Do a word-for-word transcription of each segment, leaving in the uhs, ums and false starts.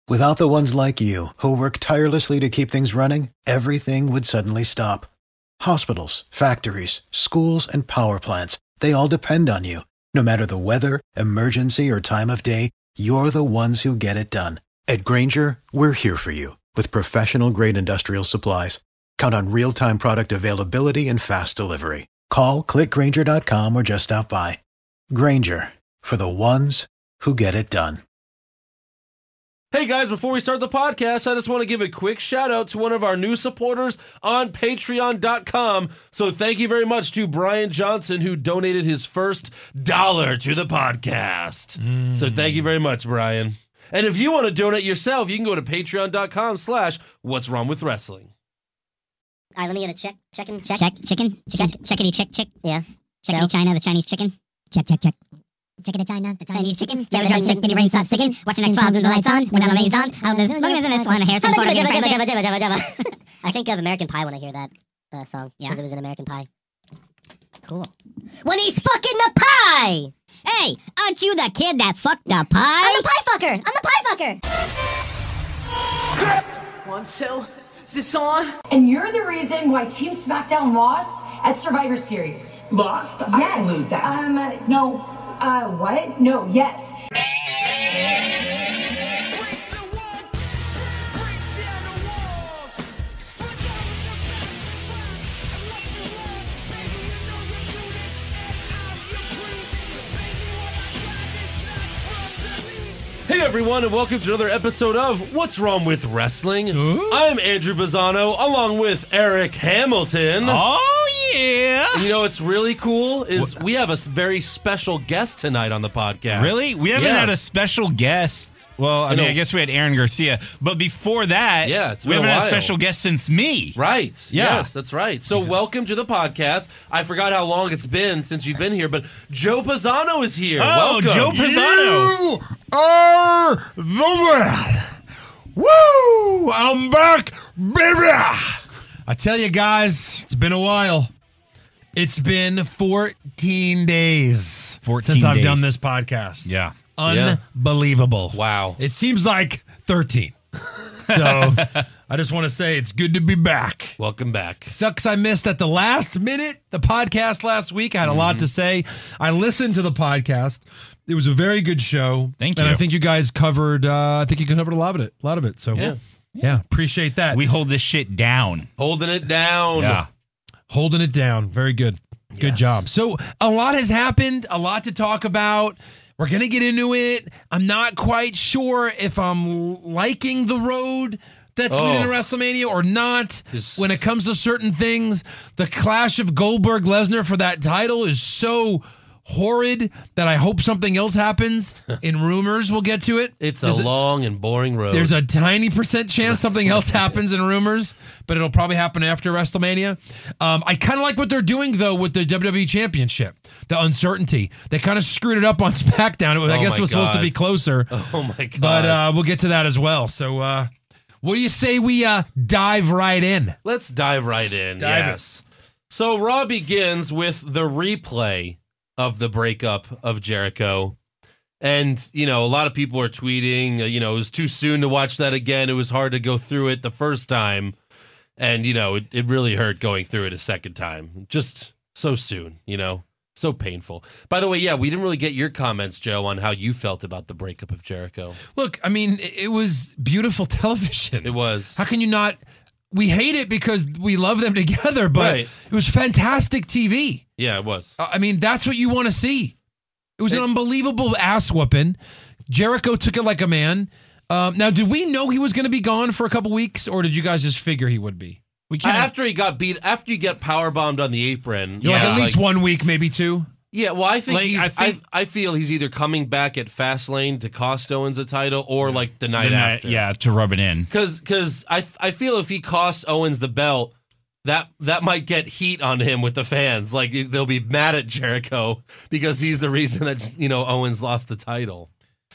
Without the ones like you, who work tirelessly to keep things running, everything would suddenly stop. Hospitals, factories, schools, and power plants, they all depend on you. No matter the weather, emergency, or time of day, you're the ones who get it done. At Grainger, we're here for you with professional-grade industrial supplies. Count on real-time product availability and fast delivery. Call, click Grainger dot com, or just stop by. Grainger, for the ones who get it done. Hey guys, before we start the podcast, I just want to give a quick shout out to one of our new supporters on patreon dot com. So thank you very much to Brian Johnson, who donated his first dollar to the podcast. Mm. So thank you very much, Brian. And if you want to donate yourself, you can go to patreon dot com slash what's wrong with wrestling. All right, let me get a check. Checking. Check. Check. Chicken. Chicken. Check. Checkity check. Check. Yeah. Checkity No. China, the Chinese chicken. Check, check, check. Checkity China, the Chinese chicken. Yeah, Yeah, the the Chinese brain starts sticking. Watch the next files with the lights on. When the maze on. Out this, smoking this, this one. Hair, some photo. I think of American Pie when I hear that uh, song. Yeah? Because it was in American Pie. Cool. When he's fucking the pie! Hey, aren't you the kid that fucked the pie? I'm the pie fucker! I'm the pie fucker! One, two, is this on? And you're the reason why Team SmackDown lost at Survivor Series. Lost? I Yes. didn't lose that. Um, uh, no. Uh, what? No, yes. Hey everyone, and welcome to another episode of What's Wrong with Wrestling. Ooh. I'm Andrew Bazzano, along with Eric Hamilton. Oh, yeah. And you know what's really cool is we have a very special guest tonight on the podcast. Really? We haven't Yeah. had a special guest. Well, I In mean, a- I guess we had Aaron Garcia. But before that, Yeah, it's we been a haven't had a while. special guest since me. Right. Yeah. Yes, that's right. So welcome to the podcast. I forgot how long it's been since you've been here, but Joe Pisano is here. Oh, welcome. Joe Pisano. You are the man. Woo! I'm back, baby. I tell you guys, it's been a while. It's been fourteen days fourteen since I've days. done this podcast. Yeah. Unbelievable. Wow. It seems like thirteen. So I just want to say it's good to be back. Welcome back. Sucks I missed at the last minute the podcast last week. I had a lot to say. I listened to the podcast. It was a very good show. Thank and you. I think you guys covered. Uh, I think you covered a lot of it. A lot of it. So Yeah. yeah, appreciate that. We hold this shit down. Holding it down. Yeah. Holding it down. Very good. Good Yes. job. So a lot has happened. A lot to talk about. We're gonna get into it. I'm not quite sure if I'm liking the road that's Oh. leading to WrestleMania or not. This- When it comes to certain things, the clash of Goldberg Lesnar for that title is so horrid that I hope something else happens. In rumors, we'll get to it. It's a There's long and boring road. There's a tiny percent chance something else happens in rumors, but it'll probably happen after WrestleMania. Um, I kind of like what they're doing, though, with the W W E Championship, the uncertainty. They kind of screwed it up on SmackDown. It was, I Oh guess my it was supposed to God. be closer, Oh my God. but uh, we'll get to that as well. So uh, what do you say we uh, dive right in? Let's dive right in. Dive yes. So Raw begins with the replay of the breakup of Jericho. And, you know, a lot of people are tweeting, uh, you know, it was too soon to watch that again. It was hard to go through it the first time. And, you know, it, it really hurt going through it a second time. Just so soon, you know, so painful. By the way, yeah, we didn't really get your comments, Joe, on how you felt about the breakup of Jericho. Look, I mean, it, it was beautiful television. It was. How can you not? We hate it because we love them together, but Right. it was fantastic T V. Yeah, it was. I mean, that's what you want to see. It was It- an unbelievable ass whooping. Jericho took it like a man. Um, now, did we know he was going to be gone for a couple weeks, or did you guys just figure he would be? We can't. After he got beat, after you get power bombed on the apron, You're like yeah, at least like- one week, maybe two. Yeah, well, I think Like, he's. I I, think- I feel he's either coming back at Fastlane to cost Owens a title, or like the night the night- after. yeah, to rub it in. because because I I feel if he costs Owens the belt, that that might get heat on him with the fans. Like they'll be mad at Jericho because he's the reason that you know Owens lost the title,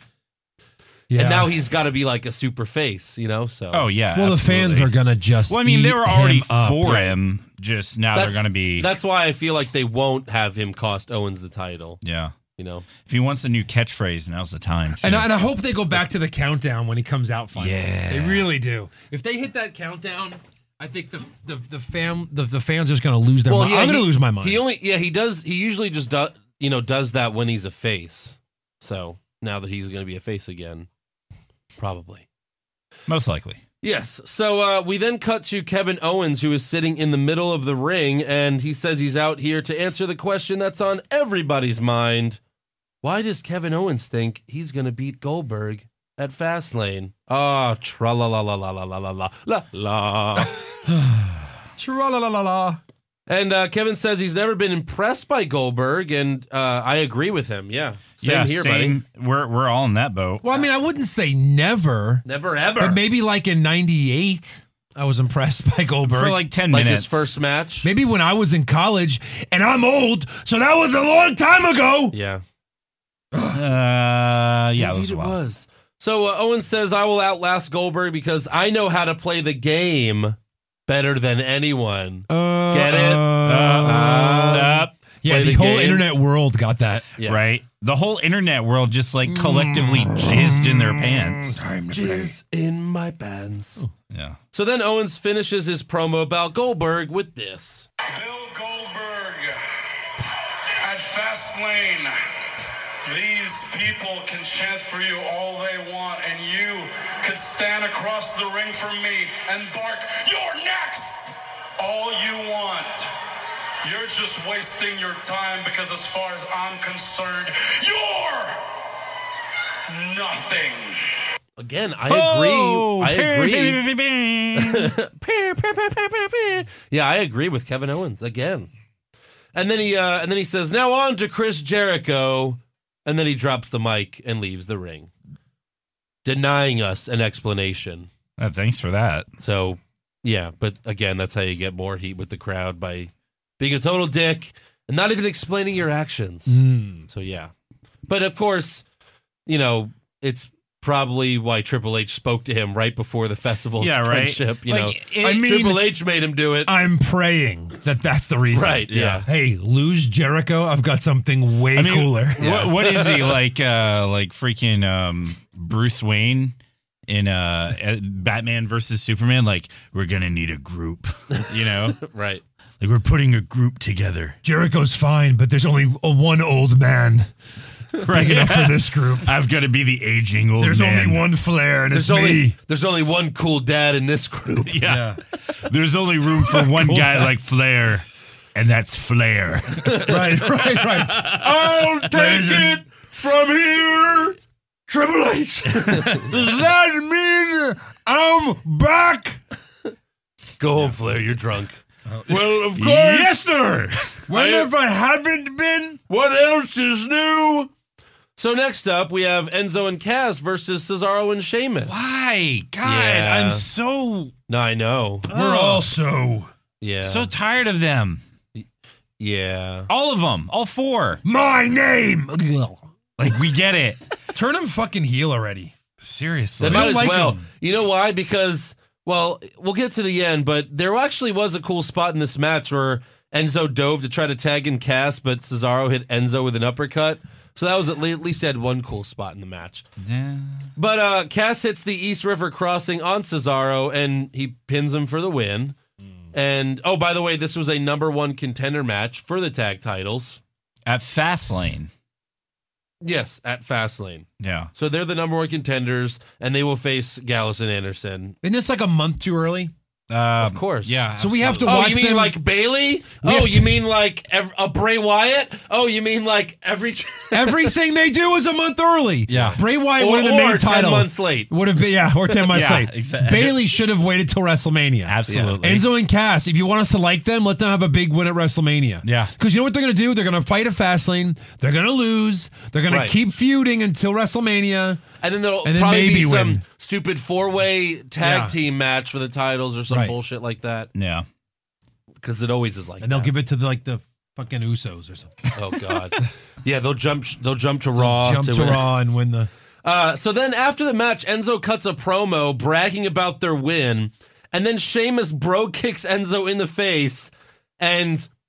Yeah. and now he's got to be like a super face, you know. So Oh, yeah. well, the fans absolutely. are going to just. Well, I mean, they eat were already him up. for Yeah. him. Just now they're going to be. That's why I feel like they won't have him cost Owens the title. Yeah. You know, If he wants a new catchphrase, now's the time. too. And I, and I hope they go back to the countdown when he comes out finally. Yeah. They really do. If they hit that countdown, I think the the the fam the, the fans are just going to lose their mind. I'm going to he- lose my mind. He only, yeah, he does. He usually just does, you know, does that when he's a face. So now that he's going to be a face again, probably. Most likely. Yes. So uh, we then cut to Kevin Owens, who is sitting in the middle of the ring, and he says he's out here to answer the question that's on everybody's mind. Why does Kevin Owens think he's going to beat Goldberg at Fastlane? Ah, tra la la la la la la la la la. Tra-la-la-la-la. And uh, Kevin says he's never been impressed by Goldberg, and uh, I agree with him. Yeah, same yeah, here, same. buddy. We're we're all in that boat. Well, I mean, I wouldn't say never, Never ever. but maybe like in ninety-eight, I was impressed by Goldberg. For like ten like minutes. his first match. maybe when I was in college, and I'm old, so that was a long time ago. Yeah. Uh, yeah, that Indeed was a it while. was. So uh, Owens says, I will outlast Goldberg because I know how to play the game better than anyone. Uh, Get it? uh, Uh, yeah, play the, the whole game. internet world got that. Yes. Right? The whole internet world just like collectively jizzed in their pants. Time to play. Jizz in my pants. Yeah. So then Owens finishes his promo about Goldberg with this. Bill Goldberg at Fastlane. These people can chant for you all they want, and you could stand across the ring from me and bark, "You're next!" all you want. You're just wasting your time because as far as I'm concerned, you're nothing. Again, I agree. Oh, I agree. agree. Yeah, I agree with Kevin Owens again. And then he uh, and then he says, "Now on to Chris Jericho," and then he drops the mic and leaves the ring, denying us an explanation. Uh, thanks for that. So, yeah, but again, that's how you get more heat with the crowd, by being a total dick and not even explaining your actions. Mm. So, yeah. But of course, you know, it's probably why Triple H spoke to him right before the festival's Yeah, right. friendship. You Like, know, it- I mean- Triple H made him do it. I'm praying that that's the reason. Right, yeah. Hey, lose Jericho. I've got something way I mean, cooler. Yeah. What, what is he like? Uh, like freaking um, Bruce Wayne in uh, uh, Batman versus Superman? Like, we're gonna need a group, you know? Right. Like, we're putting a group together. Jericho's fine, but there's only a one old man Right? big enough for this group. I've got to be the aging old There's man. only one Flair, and There's it's only me. there's only one cool dad in this group. Yeah. There's only room for one Cool guy dad. like Flair, and that's Flair. right, right, right. I'll take Legend. it from here, Triple H. Does that mean I'm back? Go home, Flair. You're drunk. Well, of course. Yes, sir. When have I haven't been? What else is new? So next up, we have Enzo and Cass versus Cesaro and Sheamus. Why? God, Yeah. I'm so No, I know. We're all so Yeah. so tired of them. yeah. All of them, all four. my name. Like, we get it. Turn him fucking heel already. Seriously. They might don't as like well. him. You know why? Because, well, we'll get to the end, but there actually was a cool spot in this match where Enzo dove to try to tag in Cass, but Cesaro hit Enzo with an uppercut. So that was at le- at least had one cool spot in the match. Yeah. But uh, Cass hits the East River Crossing on Cesaro, and he pins him for the win. And, oh, by the way, this was a number one contender match for the tag titles. At Fastlane. Yes, at Fastlane. Yeah. So they're the number one contenders, and they will face Gallus and Anderson. Isn't this like a month too early? Uh, Of course. Yeah. So we have to Oh, watch you mean them- like Bailey? We Oh, have you to- mean like ev- a Bray Wyatt? Oh, you mean like every Everything they do is a month early. Yeah. Bray Wyatt or, would have the main or ten title. months late? Would have been yeah, or ten months Yeah, late. exactly. Bailey should have waited till WrestleMania. Absolutely. Enzo and Cass, if you want us to like them, let them have a big win at WrestleMania. Yeah. Because you know what they're going to do? They're going to fight at Fastlane. They're going to lose. They're going Right. to keep feuding until WrestleMania. And then there'll And then probably be maybe some win. stupid four-way tag Yeah. team match for the titles or some Right. bullshit like that. Yeah. Because it always is like And they'll that. give it to the, like the fucking Usos or something. Oh God. Yeah, they'll jump. They'll jump to Raw. Jump to win. Raw and win the. Uh, so then after the match, Enzo cuts a promo bragging about their win, and then Sheamus bro kicks Enzo in the face, and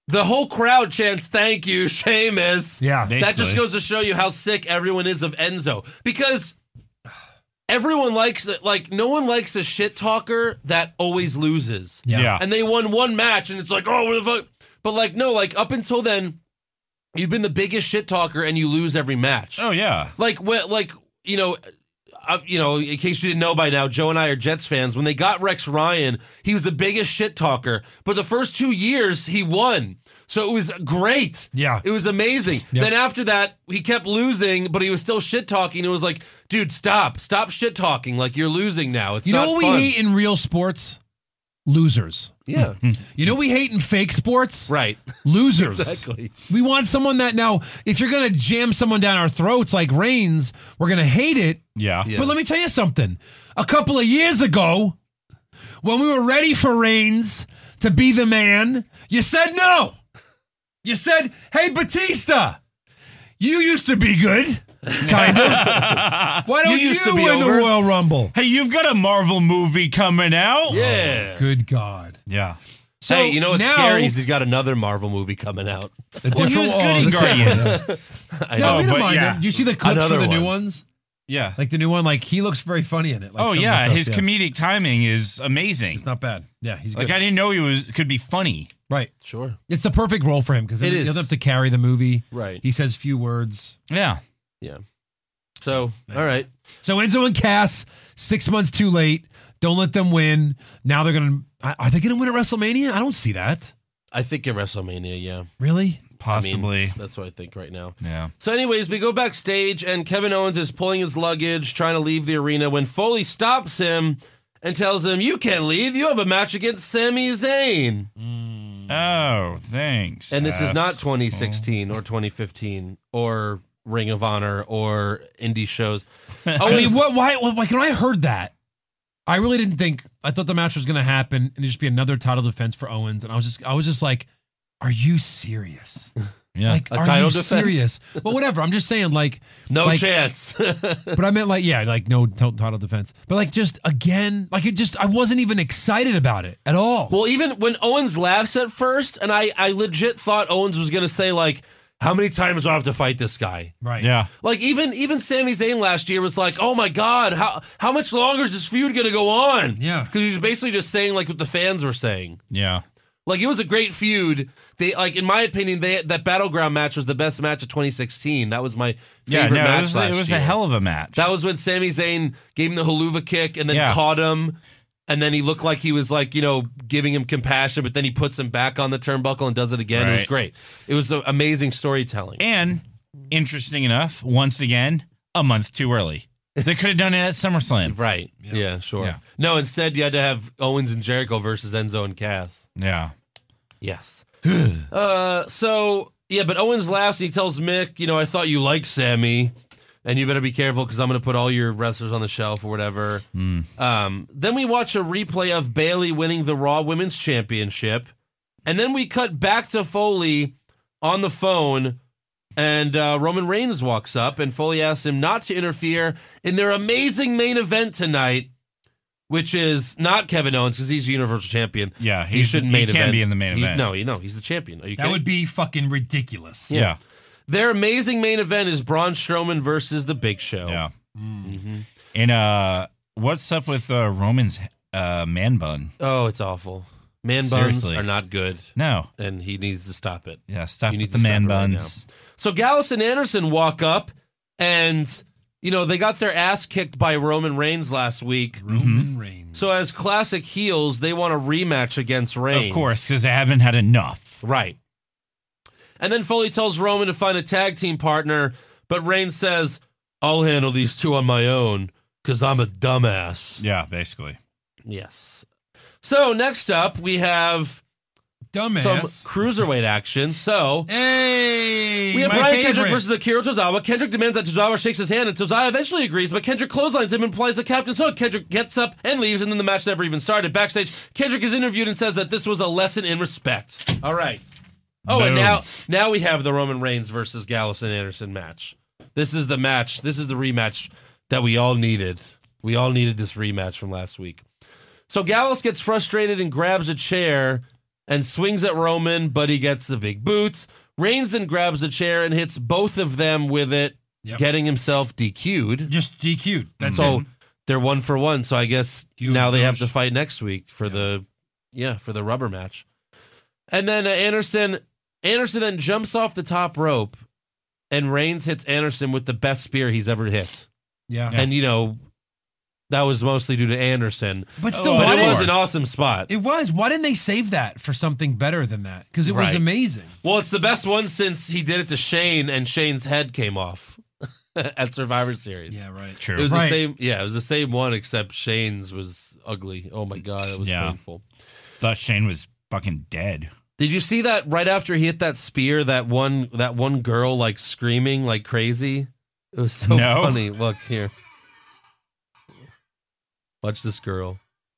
The whole crowd chants, "Thank you, Sheamus." Yeah. That just Basically. goes to show you how sick everyone is of Enzo. Because everyone likes it. Like, no one likes a shit talker that always loses. Yeah. Yeah. And they won one match, and it's like, oh, what the fuck? But, like, no, like, up until then, you've been the biggest shit talker, and you lose every match. Oh, yeah. Like, when, like you know... Uh, you know, in case you didn't know by now, Joe and I are Jets fans. When they got Rex Ryan, he was the biggest shit talker. But the first two years, he won. So it was great. Yeah. It was amazing. Yep. Then after that, he kept losing, but he was still shit talking. It was like, dude, stop. Stop shit talking. Like, you're losing now. It's You know not what fun. we hate in real sports? Losers. Yeah. You know what we hate in fake sports? Right. Losers. Exactly. We want someone that now, if you're going to jam someone down our throats like Reigns, we're going to hate it. Yeah. Yeah. But let me tell you something. A couple of years ago, when we were ready for Reigns to be the man, you said no. You said, hey, Batista, you used to be good. Kind of. Why don't You you, used to be win the over. Royal Rumble? Hey, you've got a Marvel movie coming out. Yeah. Good God. Yeah. So hey, you know what's now, scary is he's got another Marvel movie coming out. the Well, he different- was oh, good in the second one, Guardians. yeah. I No, know. we don't but mind yeah. it. Do you see the clips Another for the new one. ones? Yeah. Like the new one, like he looks very funny in it. Like Oh, some of the yeah. stuff, His yeah. comedic timing is amazing. It's not bad. Yeah, he's good. Like, I didn't know he was could be funny. Right. Sure. It's the perfect role for him because It he is. doesn't have to carry the movie. Right. He says few words. Yeah. Yeah. So, all right. So Enzo and Cass, six months too late. Don't let them win. Now they're going to... Are they going to win at WrestleMania? I don't see that. I think at WrestleMania, yeah. Really? Possibly. I mean, that's what I think right now. Yeah. So anyways, we go backstage, and Kevin Owens is pulling his luggage, trying to leave the arena, when Foley stops him and tells him, you can't leave. You have a match against Sami Zayn. Oh, thanks. And this is not asshole. twenty sixteen or twenty fifteen or Ring of Honor or indie shows. I mean, what? Why? Why? When I heard that, I really didn't think. I thought the match was going to happen and it'd just be another title defense for Owens, and I was just, I was just like, "Are you serious? Yeah. Like, A are title you defense? serious?" Well, whatever. I'm just saying, like, No like, chance. But I meant like, yeah, like no t- title defense. But like, just again, like it just, I wasn't even excited about it at all. Well, even when Owens laughs at first, and I, I legit thought Owens was going to say, like, how many times do I have to fight this guy? Right. Yeah. Like, even even Sami Zayn last year was like, oh, my God, how how much longer is this feud going to go on? Yeah. Because he was basically just saying, like, what the fans were saying. Yeah. Like, it was a great feud. They, like, in my opinion, they that Battleground match was the best match of twenty sixteen. That was my Yeah. favorite No, match it was, last it was year. a hell of a match. That was when Sami Zayn gave him the haluva kick and then Yeah. caught him. And then he looked like he was like, you know, giving him compassion, but then he puts him back on the turnbuckle and does it again. It was Right. great. It was uh, amazing storytelling. And interesting enough, once again, a month too early. They could have done it at SummerSlam. Right. Yeah, sure. Yeah. No, instead you had to have Owens and Jericho versus Enzo and Cass. Yeah. Yes. uh, so, yeah, but Owens laughs and he tells Mick, you know, I thought you liked Sammy. And you better be careful because I'm going to put all your wrestlers on the shelf or whatever. Mm. Um, then we watch a replay of Bayley winning the Raw Women's Championship. And then we cut back to Foley on the phone. And uh, Roman Reigns walks up. And Foley asks him not to interfere in their amazing main event tonight, which is not Kevin Owens because he's the Universal Champion. Yeah, he he's- shouldn't he main can't event. be in the main He- event. No, you know, he's the champion. Are you that kidding? would be fucking ridiculous. Yeah. Their amazing main event is Braun Strowman versus The Big Show. Yeah. Mm-hmm. And uh, what's up with uh, Roman's uh, man bun? Oh, it's awful. Man Seriously. buns are not good, No. and he needs to stop it. Yeah, stop You with need the to man stop it right buns. So Gallus and Anderson walk up, and, you know, they got their ass kicked by Roman Reigns last week. Roman Reigns. So as classic heels, they want a rematch against Reigns. Of course, because they haven't had enough. Right. And then Foley tells Roman to find a tag team partner, but Reigns says, I'll handle these two on my own because I'm a dumbass. Yeah, basically. Yes. So next up, we have Dumbass. some cruiserweight action. So hey, we have my Brian favorite. Kendrick versus Akira Tozawa. Kendrick demands that Tozawa shakes his hand, and Tozawa eventually agrees, but Kendrick clotheslines him and implies the captain's hook. Kendrick gets up and leaves, and then the match never even started. Backstage, Kendrick is interviewed and says that this was a lesson in respect. All right. Oh, and Boom. now now we have the Roman Reigns versus Gallus and Anderson match. This is the match. This is the rematch that we all needed. We all needed this rematch from last week. So Gallus gets frustrated and grabs a chair, and swings at Roman, but he gets the big boots. Reigns then grabs a chair and hits both of them with it, Yep. getting himself D Q'd. Just D Q'd. That's so it. they're one for one. So I guess Huge now they have push. to fight next week for Yeah. the, yeah, for the rubber match. And then uh, Anderson, Anderson then jumps off the top rope, and Reigns hits Anderson with the best spear he's ever hit. Yeah. And you know, that was mostly due to Anderson. But still, But why it didn't- was an awesome spot. It was. Why didn't they save that for something better than that? Because it was Right. amazing. Well, it's the best one since he did it to Shane, and Shane's head came off at Survivor Series. Yeah, right. True. It was Right. the same. Yeah, it was the same one, except Shane's was ugly. Oh my god, it was Yeah. painful. Thought Shane was fucking dead. Did you see that right after he hit that spear? That one, that one girl like screaming like crazy. It was so No. funny. Look here. Watch this girl.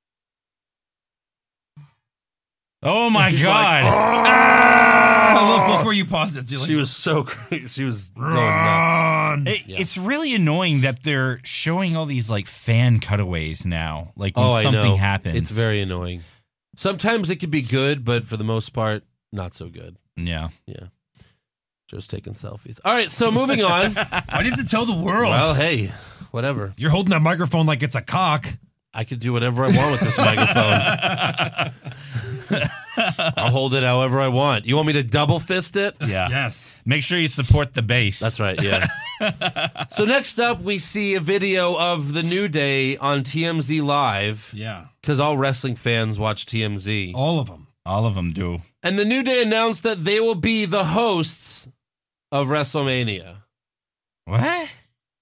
Oh my She's god. like, Oh, look, look where you paused it. She was so crazy. She was going nuts. It- Yeah. It's really annoying that they're showing all these like fan cutaways now. Like when Oh, I something know. happens. It's very annoying. Sometimes it could be good, but for the most part, not so good. yeah. Yeah. Joe's taking selfies. All right, so moving on. Why do you have to tell the world? Well, hey, whatever. You're holding that microphone like it's a cock. I could do whatever I want with this microphone. I'll hold it however I want. You want me to double fist it? Yeah. Yes. Make sure you support the base. That's right, yeah. So next up, we see a video of the New Day on T M Z Live, Yeah. because all wrestling fans watch T M Z. All of them. All of them do. And the New Day announced that they will be the hosts of WrestleMania. What?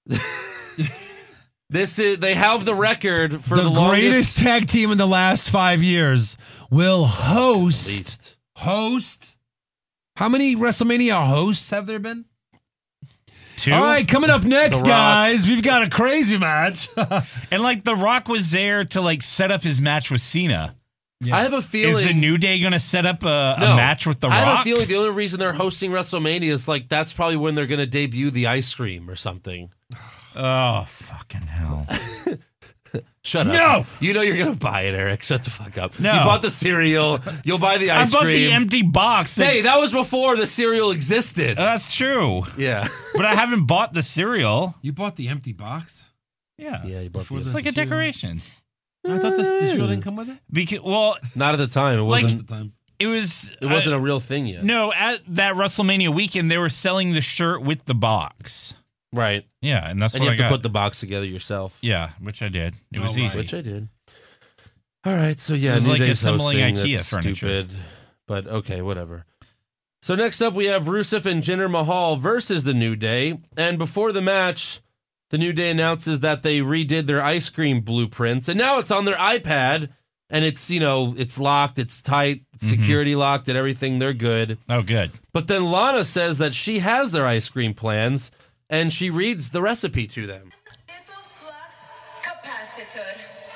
This is they have the record for the, the longest. greatest tag team in the last five years will host. At least. Host. How many WrestleMania hosts have there been? Two. All right, coming up next, The Rock. guys, we've got a crazy match. And like The Rock was there to like set up his match with Cena. Yeah. I have a feeling. Is the New Day going to set up a, No. a match with The I Rock? have a feeling the only reason they're hosting WrestleMania is like that's probably when they're going to debut the ice cream or something. Oh, fucking hell. Shut up. No! You know you're going to buy it, Eric. Shut the fuck up. No. You bought the cereal. You'll buy the I ice bought cream. the empty box. that- Hey, that was before the cereal existed. That's true. yeah. But I haven't bought the cereal. You bought the empty box? Yeah. Yeah, you bought Before the It's like a cereal. decoration. I thought this, the cereal didn't come with it. Because, well, Not at the time. It Like- wasn't At the time. it was. it wasn't uh, a real thing yet. No, at that WrestleMania weekend, they were selling the shirt with the box. Right. Yeah, and that's And what you I have to got. put the box together yourself. yeah, which I did. It was Oh, right. easy. Which I did. All right, so yeah, It was New like Day's assembling hosting. IKEA That's furniture. stupid, but okay, whatever. So next up, we have Rusev and Jinder Mahal versus the New Day, and before the match, the New Day announces that they redid their ice cream blueprints, and now it's on their iPad, and it's you know it's locked, it's tight, it's Mm-hmm. security locked, and everything. They're good. Oh, good. But then Lana says that she has their ice cream plans, and she reads the recipe to them. Little flux capacitor.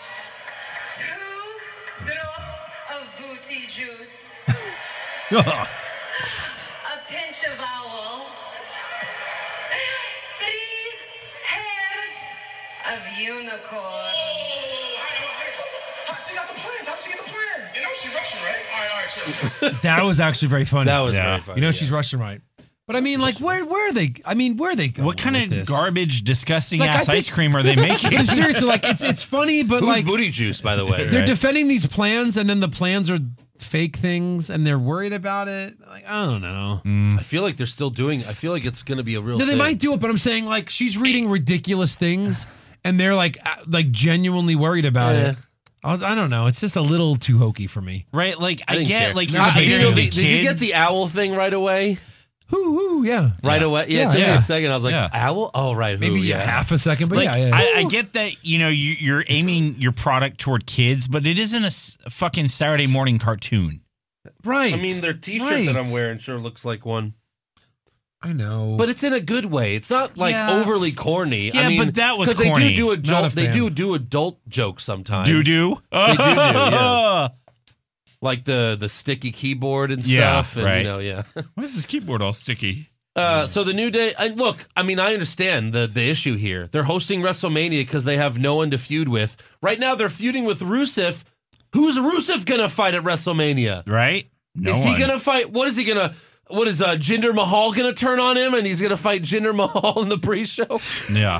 Two drops of booty juice. A pinch of owl. Three hairs of unicorn. How she got the plans? How'd she get the plans? You know she Russian, right? All right, all right, chill, chill. That was actually very funny. That was Yeah. very funny. You know yeah. she's Russian, right? But I mean, like, where where are they? I mean, where are they going? What kind with of this? garbage, disgusting Like, I ass think- ice cream are they making? But seriously, like, it's it's funny, but Who's like, booty juice, by the way? they're right? defending these plans, and then the plans are fake things, and they're worried about it. Like, I don't know. I feel like they're still doing. I feel like it's going to be a real. No, they thing. might do it, but I'm saying like she's reading ridiculous things, and they're like uh, like genuinely worried about Yeah. it. I, was, I don't know. It's just a little too hokey for me. Right? Like, I, didn't get, care. like, No, you're I- Uh, you know, catering the- to did you get kids. the owl thing right away? Whoo, whoo, yeah. Right Yeah. away. Yeah, Yeah, it took me yeah. a second. I was like, Yeah. owl? Oh, right. Maybe who, yeah. yeah. half a second, but Like, yeah, yeah. I, I get that, you know, you, you're aiming your product toward kids, but it isn't a, s- a fucking Saturday morning cartoon. right. I mean, their T-shirt Right. that I'm wearing sure looks like one, I know. but it's in a good way. It's not like Yeah. overly corny. Yeah, I mean, but that was 'cause they corny. do do Not a adult. They fan. do do adult jokes sometimes. Doo doo. They do do, yeah. Like the the sticky keyboard and Yeah, stuff. And, right. You know, yeah. Why is this keyboard all sticky? Uh, so the New Day, I, look, I mean, I understand the, the issue here. They're hosting WrestleMania because they have no one to feud with. Right now, they're feuding with Rusev. Who's Rusev going to fight at WrestleMania? Right? No is he one. gonna fight? What is he gonna? What is uh, Jinder Mahal gonna turn on him, and he's gonna fight Jinder Mahal in the pre-show? Yeah.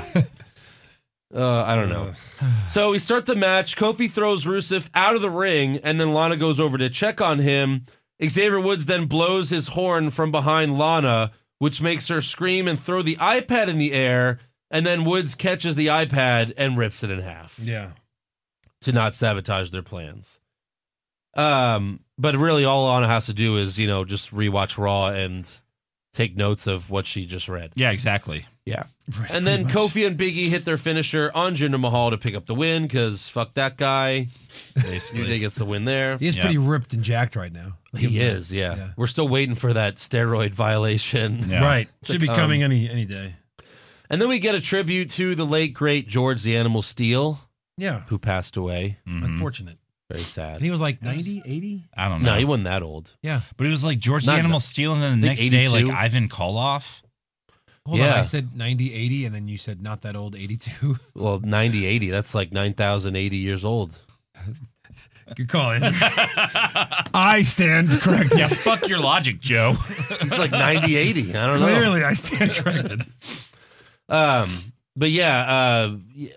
Uh, I don't know. So we start the match. Kofi throws Rusev out of the ring, and then Lana goes over to check on him. Xavier Woods then blows his horn from behind Lana, which makes her scream and throw the iPad in the air, and then Woods catches the iPad and rips it in half. Yeah. To not sabotage their plans. Um, but really all Lana has to do is, you know, just rewatch Raw and take notes of what she just read. Yeah, exactly. Yeah. Right, and then Kofi and Big E hit their finisher on Jinder Mahal to pick up the win, because fuck that guy. Basically. New Day gets the win there. He is Yeah. pretty ripped and jacked right now. I'll give He him that. is, yeah. Yeah. We're still waiting for that steroid violation. Yeah. Right. To Should be come. coming any any day. And then we get a tribute to the late, great George the Animal Steele, Yeah. who passed away. Mhm. Unfortunate. Very sad. And he was like ninety, eighty? I don't know. No, he wasn't that old. Yeah. But it was like George Not- the Animal Steel, and then the I next think day, like eighty-two. Ivan Koloff. Hold on. Yeah. I said ninety, eighty, and then you said not that old, eighty-two. Well, ninety, eighty, that's like nine thousand eighty years old. Good call, Andrew. I stand corrected. Yeah, fuck your logic, Joe. He's like ninety, eighty. I don't know. Clearly, I stand corrected. Um, but yeah, uh, yeah,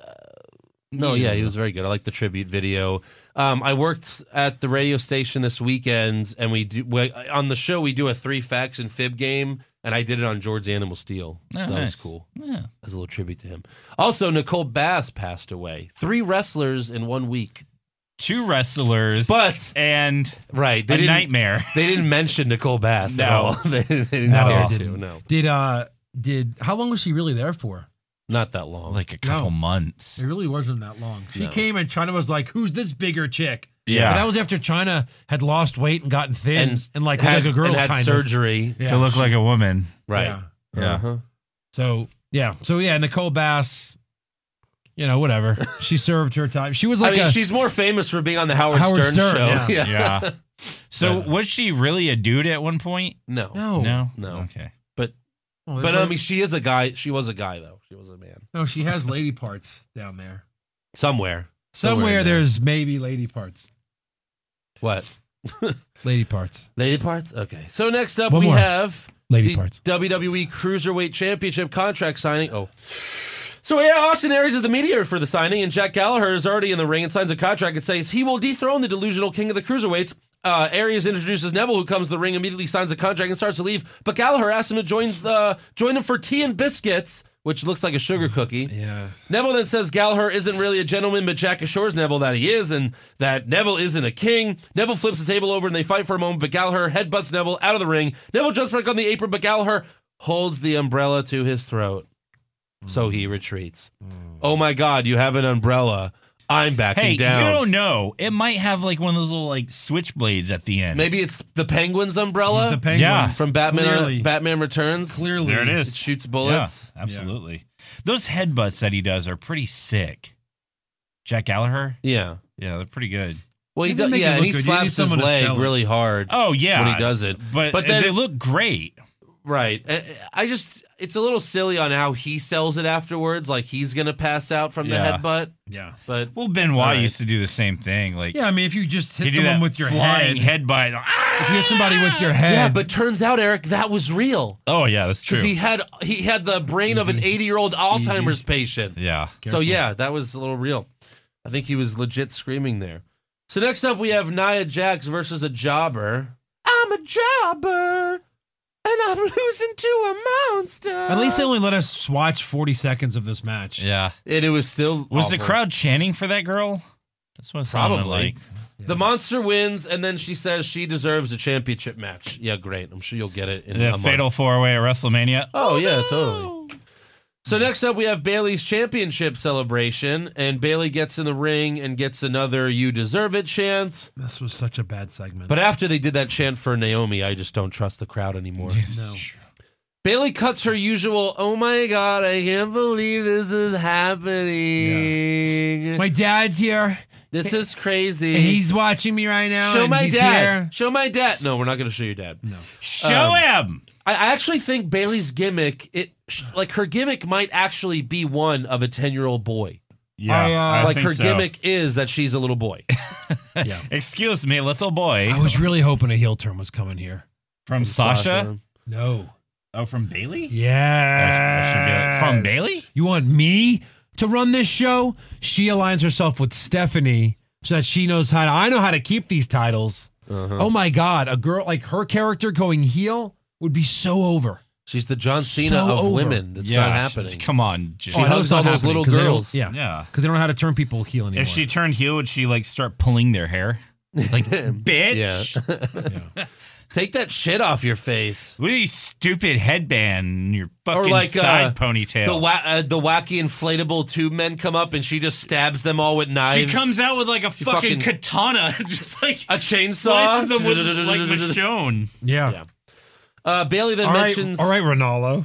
no, yeah, he was very good. I like the tribute video. Um, I worked at the radio station this weekend, and we do we, on the show we do a three facts and fib game, and I did it on George the Animal Steel. So Oh, that was nice. cool. Yeah. As a little tribute to him. Also, Nicole Bass passed away. Three wrestlers in one week. Two wrestlers, But- and Right, they a didn't. nightmare. They didn't mention Nicole Bass at No. all. they, they didn't No, care they to. didn't. No, Did uh did how long was she really there for? not that long. Like a couple No. months. It really wasn't that long. She No. came and China was like, "Who's this bigger chick?" Yeah. But that was after China had lost weight and gotten thin and, and like had, looked like a girl and had kind surgery. of. Yeah. To look like a woman. Right. Yeah. Yeah. Uh-huh. So yeah, so yeah, Nicole Bass. You know, whatever. She served her time. She was like I mean, a she's more famous for being on the Howard, Howard Stern, Stern, show. yeah. Yeah. So But- was she really a dude at one point? No. no, No. No. Okay. But Oh, but there's I mean, she is a guy. She was a guy though. She was a man. no, she has lady parts down there. Somewhere. Somewhere in there. there's maybe lady parts. What? Lady parts. Lady parts? Okay. So next up One we more. have Lady the parts. W W E Cruiserweight Championship contract signing. Oh. So yeah, Austin Aries is the mediator for the signing, and Jack Gallagher is already in the ring and signs a contract and says he will dethrone the delusional king of the cruiserweights. Uh, Aries introduces Neville, who comes to the ring, immediately signs a contract and starts to leave. But Gallagher asks him to join the join him for tea and biscuits, which looks like a sugar cookie. Yeah. Neville then says Gallagher isn't really a gentleman, but Jack assures Neville that he is, and that Neville isn't a king. Neville flips the table over, and they fight for a moment, but Gallagher headbutts Neville out of the ring. Neville jumps back on the apron, but Gallagher holds the umbrella to his throat. So he retreats. Oh my God, you have an umbrella. I'm backing Hey, down. you don't know. It might have like one of those little like switchblades at the end. Maybe it's the Penguin's umbrella The penguin. Yeah. from Batman Clearly. Batman Returns. Clearly. There it It is. shoots Yeah, bullets. absolutely. Those headbutts that he does are pretty sick. Jack Gallagher? Yeah. Yeah, they're pretty good. Well, he Maybe does. make it Yeah, and look he good. You need slaps his someone to leg sell it. really hard Oh, yeah. when he does it. But, But then they look great. Right. Uh, I just, it's a little silly on how he sells it afterwards. Like he's going to pass out from Yeah. the headbutt. Yeah. But Well, Benoit All right. used to do the same thing. Like, Yeah, I mean, if you just he'd hit do someone that with your flying head, headbutt. if you hit somebody with your head, yeah, but turns out, Eric, that was real. Oh, yeah, that's true. Because he had he had the brain of an eighty-year-old Alzheimer's patient. yeah. So, yeah, that was a little real. I think he was legit screaming there. So next up, we have Nia Jax versus a jobber. I'm a jobber, and I'm losing to a monster. at least they only let us watch forty seconds of this match. Yeah. And it was still Was the awful. crowd chanting for that girl? That's what it sounded Probably. like. The monster wins, and then she says she deserves a championship match. Yeah, great. I'm sure you'll get it in The a fatal month. four way at WrestleMania. Oh, yeah, totally. So next up, we have Bailey's championship celebration, and Bailey gets in the ring and gets another "You deserve it" chant. This was such a bad segment. But after they did that chant for Naomi, I just don't trust the crowd anymore. no. Bailey cuts her usual, "Oh my God, I can't believe this is happening. My dad's here. This is crazy. And he's watching me right now. Show and my he's dad. Here. Show my dad. No, we're not going to show your dad. No. Show Um, him. I, I actually think Bailey's gimmick, it sh- like her gimmick might actually be one of a ten-year-old boy. Yeah, I, uh, I like think her so. gimmick is that she's a little boy. Yeah. Excuse me, little boy. I was really hoping a heel turn was coming here. From, Sasha? Sasha. No. Oh, from Bailey? Yeah. From Bailey? You want me to run this show? She aligns herself with Stephanie so that she knows how to. I know how to keep these titles. Uh-huh. Oh my God. A girl like her character going heel would be so over. She's the John Cena So of over. women. It's Yeah, not happening. Come on. J- She Oh, I know hugs it's not all those happening, little 'cause they don't- girls. Yeah. Yeah. Because they don't know how to turn people heel anymore. If she turned heel, would she like start pulling their hair? Like, bitch. Yeah. Take that shit off your face. Look at these stupid headband and your fucking Or like side uh, ponytail. The, wa- uh, the wacky inflatable tube men come up and she just stabs them all with she knives. comes out with like a She fucking, fucking- katana, just like a chainsaw. slices them with like Michonne. Yeah. Yeah. Uh, Bailey then All right, mentions. all right, Ronaldo.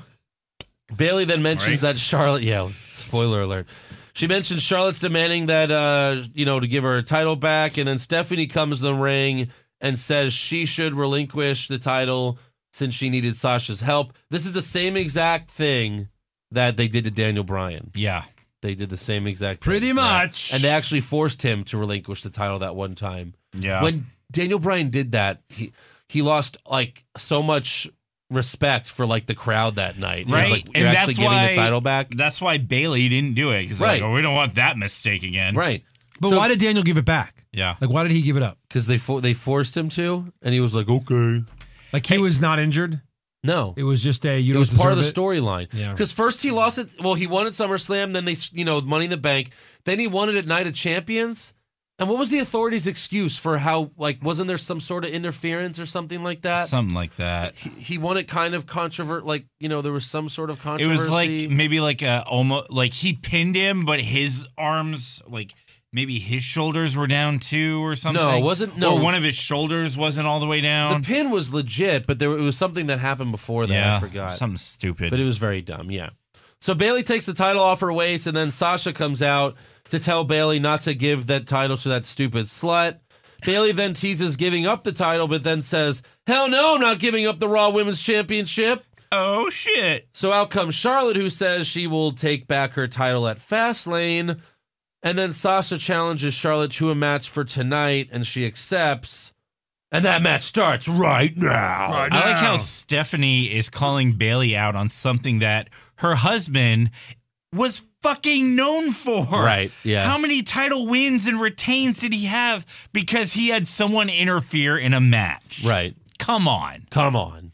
Bailey then mentions Right. that Charlotte. Yeah, spoiler alert. She mentions Charlotte's demanding that uh, you know to give her a title back, and then Stephanie comes to the ring and says she should relinquish the title since she needed Sasha's help. This is the same exact thing that they did to Daniel Bryan. Yeah. They did the same exact thing. Pretty Yeah. much. And they actually forced him to relinquish the title that one time. Yeah. When Daniel Bryan did that, he he lost like so much respect for like the crowd that night. He was Right. like, And you're that's actually giving why- the title back. That's why Bailey didn't do it. Because Right. like, oh, we don't want that mistake again. Right. But So- why did Daniel give it back? Yeah. Like, why did he give it up? Because they for, they forced him to, and he was like, okay. Like, he was not injured? No. It was just a, you It don't was part of the deserve it? storyline. Yeah. Because first he lost it. Well, he won at SummerSlam. Then they, you know, Money in the Bank. Then he won it at Night of Champions. And what was the authorities' excuse for how, like, wasn't there some sort of interference or something like that? Something like that. He, he won it kind of controvert, like, you know, there was some sort of It controversy. was like maybe like a almost like he pinned him, but his arms like maybe his shoulders were down too or something. No, it wasn't- no. Or one of his shoulders wasn't all the way the down. pin was legit, but there it was something that happened before that. yeah, I forgot. something stupid. But it was very dumb, yeah. So Bailey takes the title off her waist, and then Sasha comes out to tell Bailey not to give that title to that stupid slut. Bailey then teases giving up the title, but then says, hell no, I'm not giving up the Raw Women's Championship. oh shit! So out comes Charlotte, who says she will take back her title at Fastlane. And then Sasha challenges Charlotte to a match for tonight, and she accepts. And that match starts right now. Right I like how Stephanie is calling Bailey out on something that her husband was fucking known for. Right, yeah. How many title wins and retains did he have because he had someone interfere in a match? Right. Come on. Come on.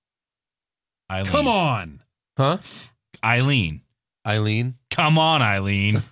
Eileen. Come on. Huh? Eileen. Eileen? Come on, Eileen.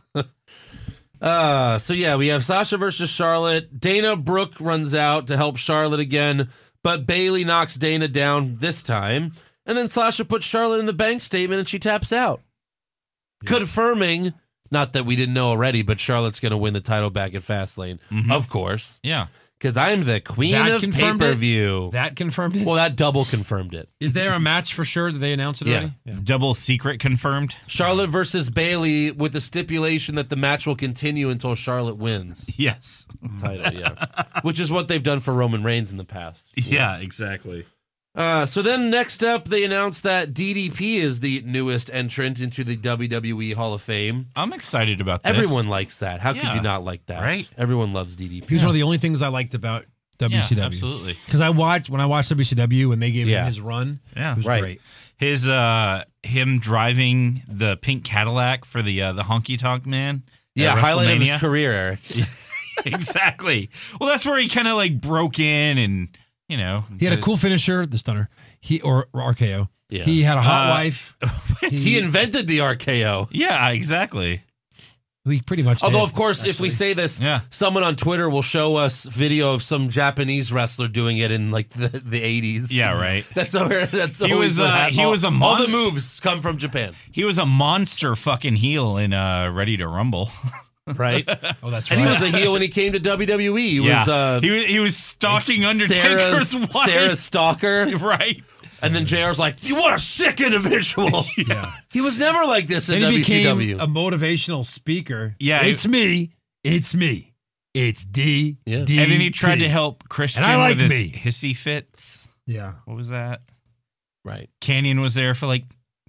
Uh, so yeah, we have Sasha versus Charlotte. Dana Brooke runs out to help Charlotte again, but Bailey knocks Dana down this time. And then Sasha puts Charlotte in the bank statement and she taps out. Confirming, not that we didn't know already, but Charlotte's going to win the title back at Fastlane. Mhm. Of course. Yeah. Because I'm the queen That of confirmed it? pay-per-view. That confirmed it? Well, that double confirmed it. Is there a match for sure? Did they announce it Yeah. already? Yeah. Double secret confirmed. Charlotte versus Bailey with the stipulation that the match will continue until Charlotte wins Yes. the title, yeah. Which is what they've done for Roman Reigns in the past. Yeah, exactly. Uh, so then next up, they announced that D D P is the newest entrant into the W W E Hall of Fame. I'm excited about this. Everyone likes that. How could Yeah. you not like that? Right. Everyone loves D D He P. was one of the only things I liked about W C W. Yeah, absolutely. Because I watched, when I watched W C W, when they gave Yeah. him his run, Yeah. it was Right. great. His uh him driving the pink Cadillac for the uh, the honky tonk man. at Yeah, highlight of his WrestleMania. career, Eric. Exactly. Well, that's where he kind of like broke in and, you know. He had a because- cool finisher, the stunner. He or, or R K O. Yeah. He had a hot Uh, wife. He invented the R K O. Yeah, exactly. He pretty much. Although, did, of course, if we actually. say this, Yeah. someone on Twitter will show us video of some Japanese wrestler doing it in like the, the eighties. Yeah, right. That's over. That's He always was, what uh, happened. he was a all, mon- all the moves come from Japan, He was a monster fucking heel in uh Ready to Rumble. right? Oh, that's And right. he was a heel when he came to W W E. He yeah. was uh, he was he was stalking Undertaker's Sarah's, wife. Sarah's stalker, Right. and then J R's like, "You what a sick individual." yeah. He was never like this in Then he W C W. became a motivational speaker. Yeah, It's me. It's me. It's D. Yeah. D. And then he tried T. to help Christian And I like with his me. hissy fits. Yeah. What was that? Right. Canyon was there for like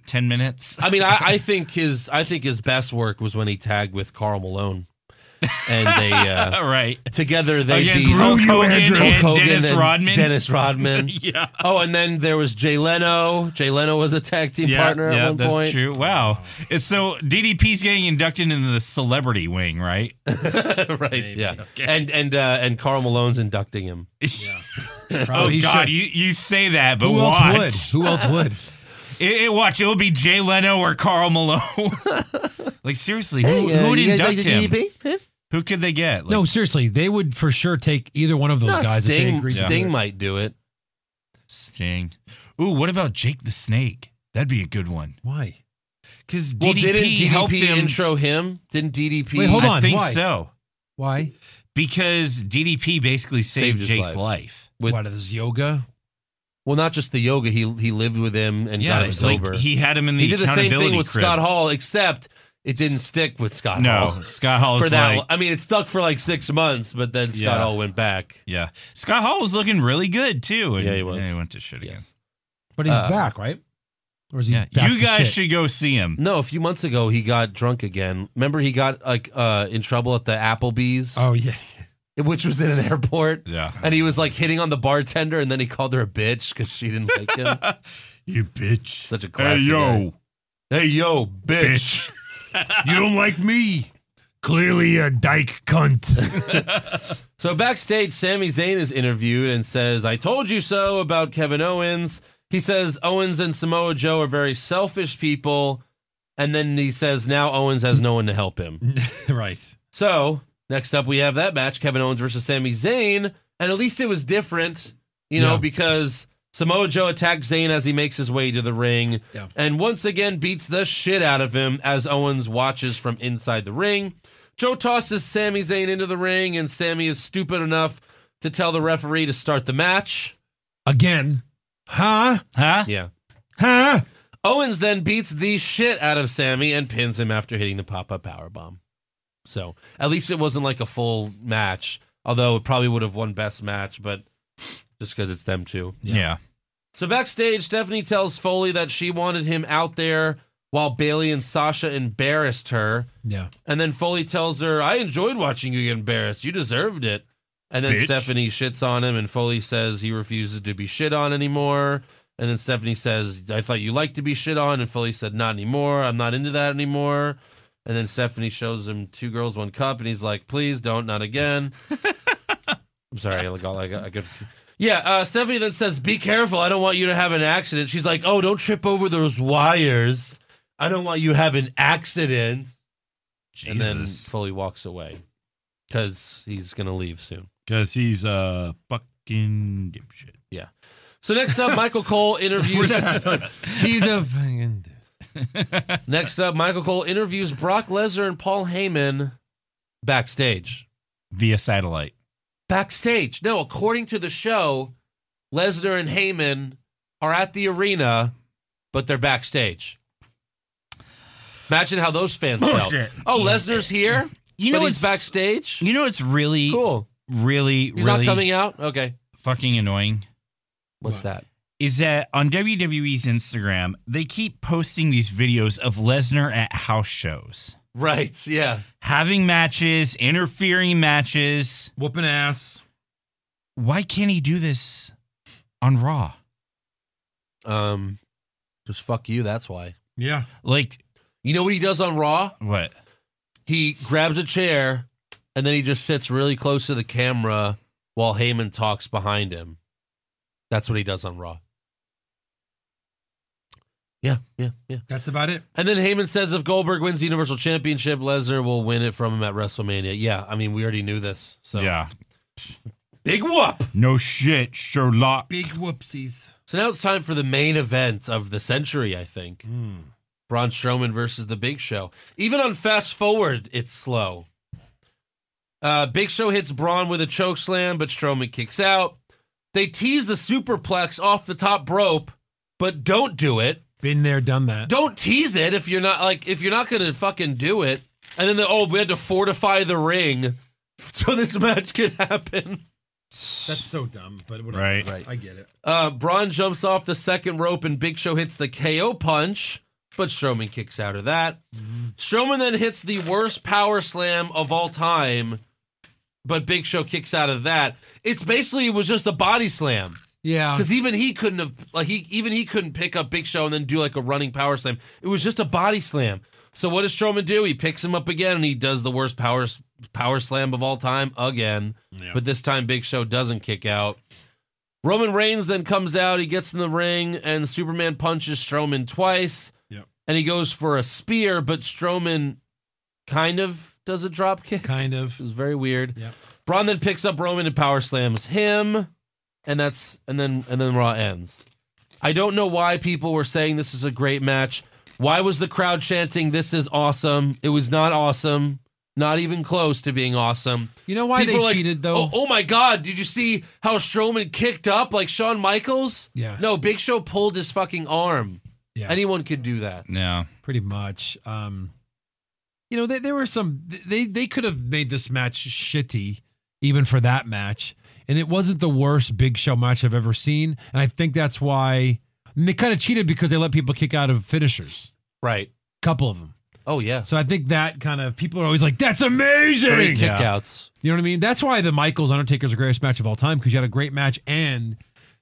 ten minutes. I mean, I, I think his I think his best work was when he tagged with Karl Malone, and they uh, right together they against beat Hulk Hogan, Hulk and Hogan Dennis and Rodman. Dennis Rodman. yeah. Oh, and then there was Jay Leno. Jay Leno was a tag team Yeah, partner at yeah, one that's point. true. Wow. It's so D D P's getting inducted into the celebrity wing, right? right. Maybe. Yeah. Okay. And and uh, and Karl Malone's inducting him. Yeah. Oh Probably God, should. you, you say that, but Who watch. else would? Who else would? It, it, watch, it'll be Jay Leno or Karl Malone. Like seriously, who, Hey, uh, who would you guys induct like the him? D D P? Who could they get? Like, No, seriously, they would for sure take either one of those No, guys if they Sting, agreed to Sting do it. might do it. Sting. Ooh, what about Jake the Snake? That'd be a good one. Why? Because Well, D D P didn't D D helped P him. intro him? Didn't D D P? Wait, hold I on, think why? so. Why? Because D D P basically saved, Saved his Jake's life. life. With, What is yoga? well, not just the yoga. He he lived with him and Yeah, got him like sober. he had him in the He did the same accountability thing with crib. Scott Hall, except it didn't stick with Scott No, Hall. Scott Hall for is that. like, I mean, it stuck for like six months, but then Scott Yeah. Hall went back. yeah. Scott Hall was looking really good too. And, Yeah, he was. and he went to shit again. Yes. But he's Uh, back, right? Or is he Yeah, back you to guys shit? should go see him. No, a few months ago he got drunk again. Remember, he got like uh, in trouble at the Applebee's, Oh yeah. which was in an airport. Yeah. And he was like hitting on the bartender, and then he called her a bitch because she didn't like him. You bitch. Such a classy Hey, yo. guy. Hey yo, bitch. You don't like me. Clearly a dyke cunt. So backstage, Sami Zayn is interviewed and says, "I told you so" about Kevin Owens. He says Owens and Samoa Joe are very selfish people, and then he says now Owens has no one to help him. Right. So next up, we have that match: Kevin Owens versus Sami Zayn, and at least it was different, you know, Yeah. because Samoa Joe attacks Zayn as he makes his way to the ring, Yeah. and once again beats the shit out of him as Owens watches from inside the ring. Joe tosses Sami Zayn into the ring, and Sami is stupid enough to tell the referee to start the match. Again. Huh? Huh? Yeah. Huh? Owens then beats the shit out of Sami and pins him after hitting the pop-up powerbomb. So at least it wasn't like a full match, although it probably would have won best match, but just because it's them two. Yeah. So backstage, Stephanie tells Foley that she wanted him out there while Bayley and Sasha embarrassed her. Yeah. And then Foley tells her, "I enjoyed watching you get embarrassed. You deserved it." And then Bitch. Stephanie shits on him, and Foley says he refuses to be shit on anymore. And then Stephanie says, "I thought you liked to be shit on." And Foley said, "Not anymore. I'm not into that anymore." And then Stephanie shows him Two Girls, One Cup, and he's like, "Please don't, not again." I'm sorry, I got like I could. Yeah, uh, Stephanie then says, "Be careful. I don't want you to have an accident." She's like, "Oh, don't trip over those wires. I don't want you to have an accident." Jesus. And then Foley walks away because he's going to leave soon. Because he's a fucking dipshit. Yeah. So next up, Michael Cole interviews. He's a fucking. Next up, Michael Cole interviews Brock Lesnar and Paul Heyman backstage. Via satellite. Backstage. No, according to the show, Lesnar and Heyman are at the arena, but they're backstage. Imagine how those fans felt. Bullshit. Oh, Lesnar's here? You know but it's he's backstage? You know it's really Cool. really He's really not coming out? Okay. fucking annoying What's that? is that on W W E's Instagram they keep posting these videos of Lesnar at house shows. Right, yeah. Having matches, interfering in matches. Whooping ass. Why can't he do this on Raw? Um, just fuck you, that's why. Yeah. Like, You know what he does on Raw? what? He grabs a chair, and then he just sits really close to the camera while Heyman talks behind him. That's what he does on Raw. Yeah, yeah, yeah. That's about it. And then Heyman says if Goldberg wins the Universal Championship, Lesnar will win it from him at WrestleMania. Yeah, I mean, we already knew this. So Yeah. Big whoop. No shit, Sherlock. Big whoopsies. So now it's time for the main event of the century, I think. Braun Strowman versus The Big Show. Even on Fast Forward, it's slow. Uh, Big Show hits Braun with a choke slam, but Strowman kicks out. They tease the superplex off the top rope, but don't do it. Been there, done that. Don't tease it if you're not like if you're not gonna fucking do it. And then the, oh, we had to fortify the ring so this match could happen. That's so dumb, but whatever. Right. Right. I get it. Uh, Braun jumps off the second rope and Big Show hits the K O punch, but Strowman kicks out of that. Strowman then hits the worst power slam of all time, but Big Show kicks out of that. It's basically, it was just a body slam. Yeah. Because even he couldn't have, like, he even he couldn't pick up Big Show and then do, like, a running power slam. It was just a body slam. So what does Strowman do? He picks him up again, and he does the worst power power slam of all time again. Yeah. But this time, Big Show doesn't kick out. Roman Reigns then comes out. He gets in the ring, and Superman punches Strowman twice. Yep. And he goes for a spear, but Strowman kind of does a drop kick. Kind of. It was very weird. Yep. Braun then picks up Roman and power slams him, and that's and then and then Raw ends. I don't know why people were saying this is a great match. Why was the crowd chanting, "This is awesome"? It was not awesome. Not even close to being awesome. You know why People they were like, cheated, though? Oh, oh my God, did you see how Strowman kicked up like Shawn Michaels? Yeah. No, Big Show pulled his fucking arm. Yeah. Anyone could do that. Yeah. Pretty much. Um, you know, there, there were some, they, they could have made this match shitty, even for that match. And it wasn't the worst Big Show match I've ever seen. And I think that's why, and they kind of cheated because they let people kick out of finishers. Right. Couple of them. Oh, yeah. So I think that kind of, people are always like, that's amazing. Three Yeah. kickouts. You know what I mean? That's why the Michaels Undertaker's the greatest match of all time, because you had a great match and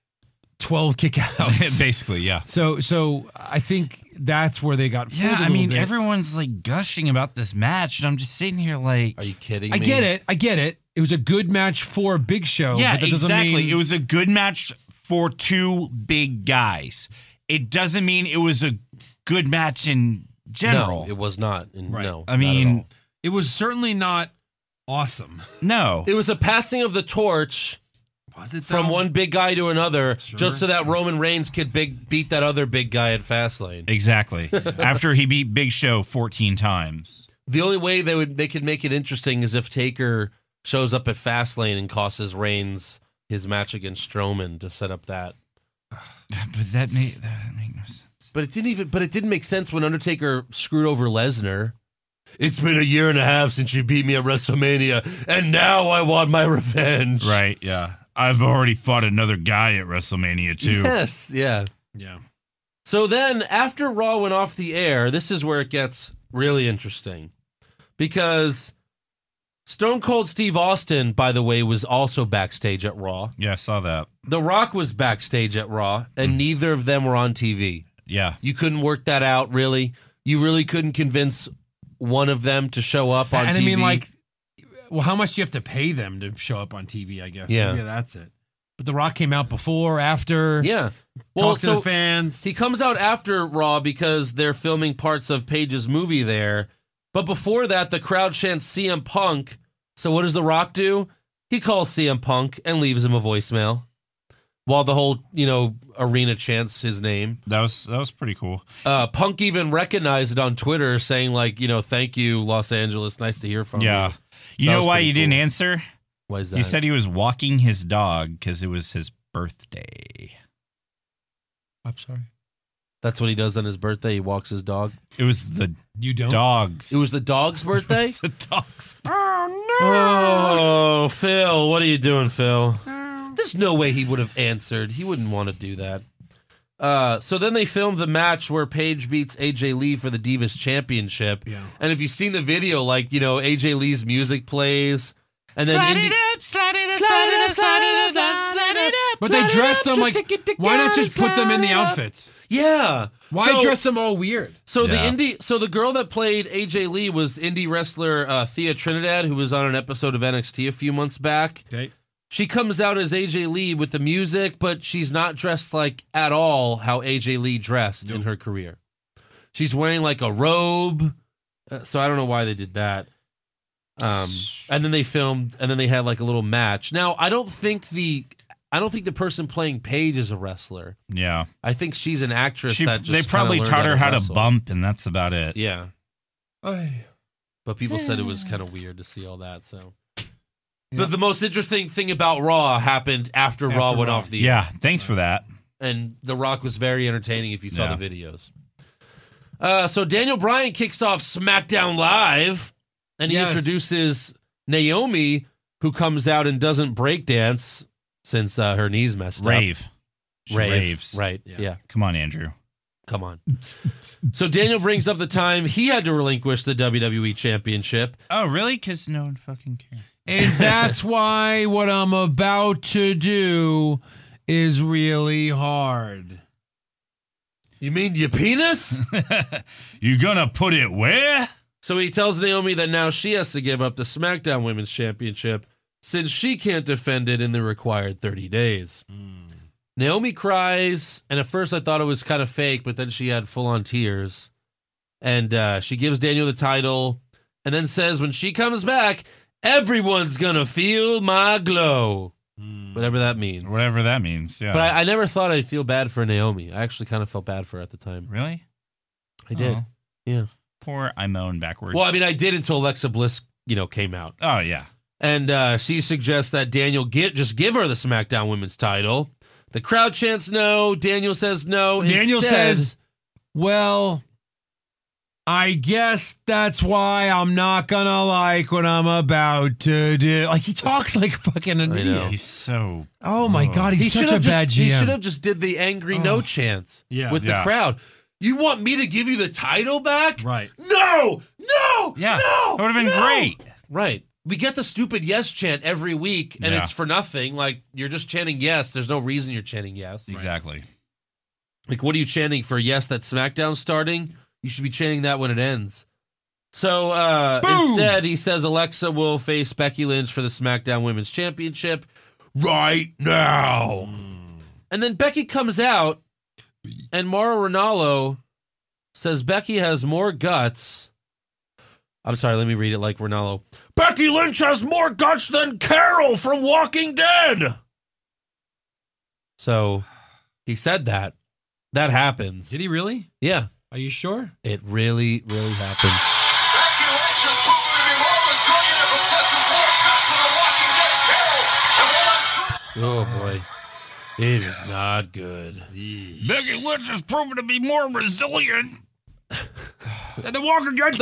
twelve kickouts. Basically, yeah. So so I think that's where they got fooled Yeah, a I mean, little bit. everyone's like gushing about this match, and I'm just sitting here like, Are you kidding I me? get it. I get it. It was a good match for Big Show. yeah, but that doesn't exactly. mean- It was a good match for two big guys. It doesn't mean it was a good match in general. No, it was not. And Right. No, I not at mean, all. It was certainly not awesome. no. It was a passing of the torch Was it from though? one big guy to another, Sure. just so that Roman Reigns could big beat that other big guy at Fastlane. Exactly. After he beat Big Show fourteen times. The only way they would they could make it interesting is if Taker shows up at Fastlane and costs Reigns his match against Strowman to set up that. But that made that made no sense. But it didn't even. But it didn't make sense when Undertaker screwed over Lesnar. It's been a year and a half since you beat me at WrestleMania, and now I want my revenge. Right, yeah. I've already fought another guy at WrestleMania too. Yes, yeah. Yeah. So then, after Raw went off the air, this is where it gets really interesting. Because Stone Cold Steve Austin, by the way, was also backstage at Raw. Yeah, I saw that. The Rock was backstage at Raw, and neither of them were on T V. Yeah. You couldn't work that out, really. You really couldn't convince one of them to show up on and T V. I mean, like, well, how much do you have to pay them to show up on T V, I guess? Yeah. Maybe that's it. But The Rock came out before, after. yeah. Talk to so the fans. he comes out after Raw because they're filming parts of Paige's movie there. But before that, the crowd chants C M Punk. So what does The Rock do? He calls C M Punk and leaves him a voicemail while the whole, you know, arena chants his name. That was that was pretty cool. Uh, Punk even recognized it on Twitter, saying like, you know, thank you, Los Angeles. Nice to hear from Yeah. you. You So that know was why pretty you didn't cool. answer? Why is that? He said he was walking his dog because it was his birthday. I'm sorry. That's what he does on his birthday. He walks his dog. It was the You don't? dog's. It was the dog's birthday? It was the dog's. Oh, Phil, what are you doing, Phil? There's no way he would have answered. He wouldn't want to do that. Uh, so then they filmed the match where Paige beats A J Lee for the Divas Championship. Yeah. And if you've seen the video, like, you know, A J Lee's music plays. And then Slide Indy- it up, slide it up, slide it up, slide it up, slide it up. But they Slide it dressed up, them just like, stick it why not together, just put them in the slide it up. outfits? Yeah. Why So- dress them all weird? So the Yeah. indie, so the girl that played A J Lee was indie wrestler uh, Thea Trinidad, who was on an episode of N X T a few months back. Okay. She comes out as A J Lee with the music, but she's not dressed like at all how A J Lee dressed in her career. She's wearing like a robe, uh, so I don't know why they did that. Um, and then they filmed, and then they had like a little match. Now I don't think the, I don't think the person playing Paige is a wrestler. Yeah. I think she's an actress. She, that just they kinda probably learned taught her how to wrestle. bump, and that's about it. Yeah. But people said it was kind of weird to see all that. So, but the most interesting thing about Raw happened after, Raw After went Raw. off the air. Yeah, thanks for that. And The Rock was very entertaining if you saw Yeah. the videos. Uh, so Daniel Bryan kicks off SmackDown Live, and he Yes. introduces Naomi, who comes out and doesn't break dance since uh, her knees messed Rave. up. She Rave, raves. right? Yeah. Yeah. Come on, Andrew. Come on. So Daniel brings up the time he had to relinquish the W W E Championship. Oh, really? Because no one fucking cares. And that's why what I'm about to do is really hard. You mean your penis? You gonna put it where? So he tells Naomi that now she has to give up the SmackDown Women's Championship since she can't defend it in the required thirty days. Mm. Naomi cries, and at first I thought it was kind of fake, but then she had full-on tears. And uh, she gives Daniel the title and then says when she comes back, everyone's gonna feel my glow. Mm. Whatever that means. Whatever that means, yeah. But I, I never thought I'd feel bad for Naomi. I actually kind of felt bad for her at the time. Really? I did. Oh. Yeah. Poor I moan backwards. Well, I mean, I did until Alexa Bliss, you know, came out. Oh, yeah. And uh, she suggests that Daniel get just give her the SmackDown Women's title. The crowd chants no. Daniel says no. Daniel Instead, says, well, I guess that's why I'm not going to like what I'm about to do. Like, he talks like fucking an I idiot. know. He's so... Oh, my oh. God. He's he such should a have bad just, G M. He should have just did the angry Oh. no chants Yeah. with the Yeah. crowd. You want me to give you the title back? Right. No! No! Yeah. No! That would have been no! great. Right. We get the stupid yes chant every week, and Yeah. it's for nothing. Like, you're just chanting yes. There's no reason you're chanting yes. Exactly. Like, what are you chanting for? Yes, that SmackDown's starting? You should be chanting that when it ends. So, uh, instead, he says Alexa will face Becky Lynch for the SmackDown Women's Championship right now. Mm. And then Becky comes out, and Mauro Ranallo says Becky has more guts. I'm sorry, let me read it like Ranallo. Becky Lynch has more guts than Carol from Walking Dead. So, he said that. That happens. Did he really? Yeah. Are you sure? It really, really happens. Becky Lynch has proven to be more resilient and possesses more guts than the Walking Dead's Carol. And while I'm sure Oh, boy. It is not good. Becky Lynch has proven to be more resilient. And the Walker gets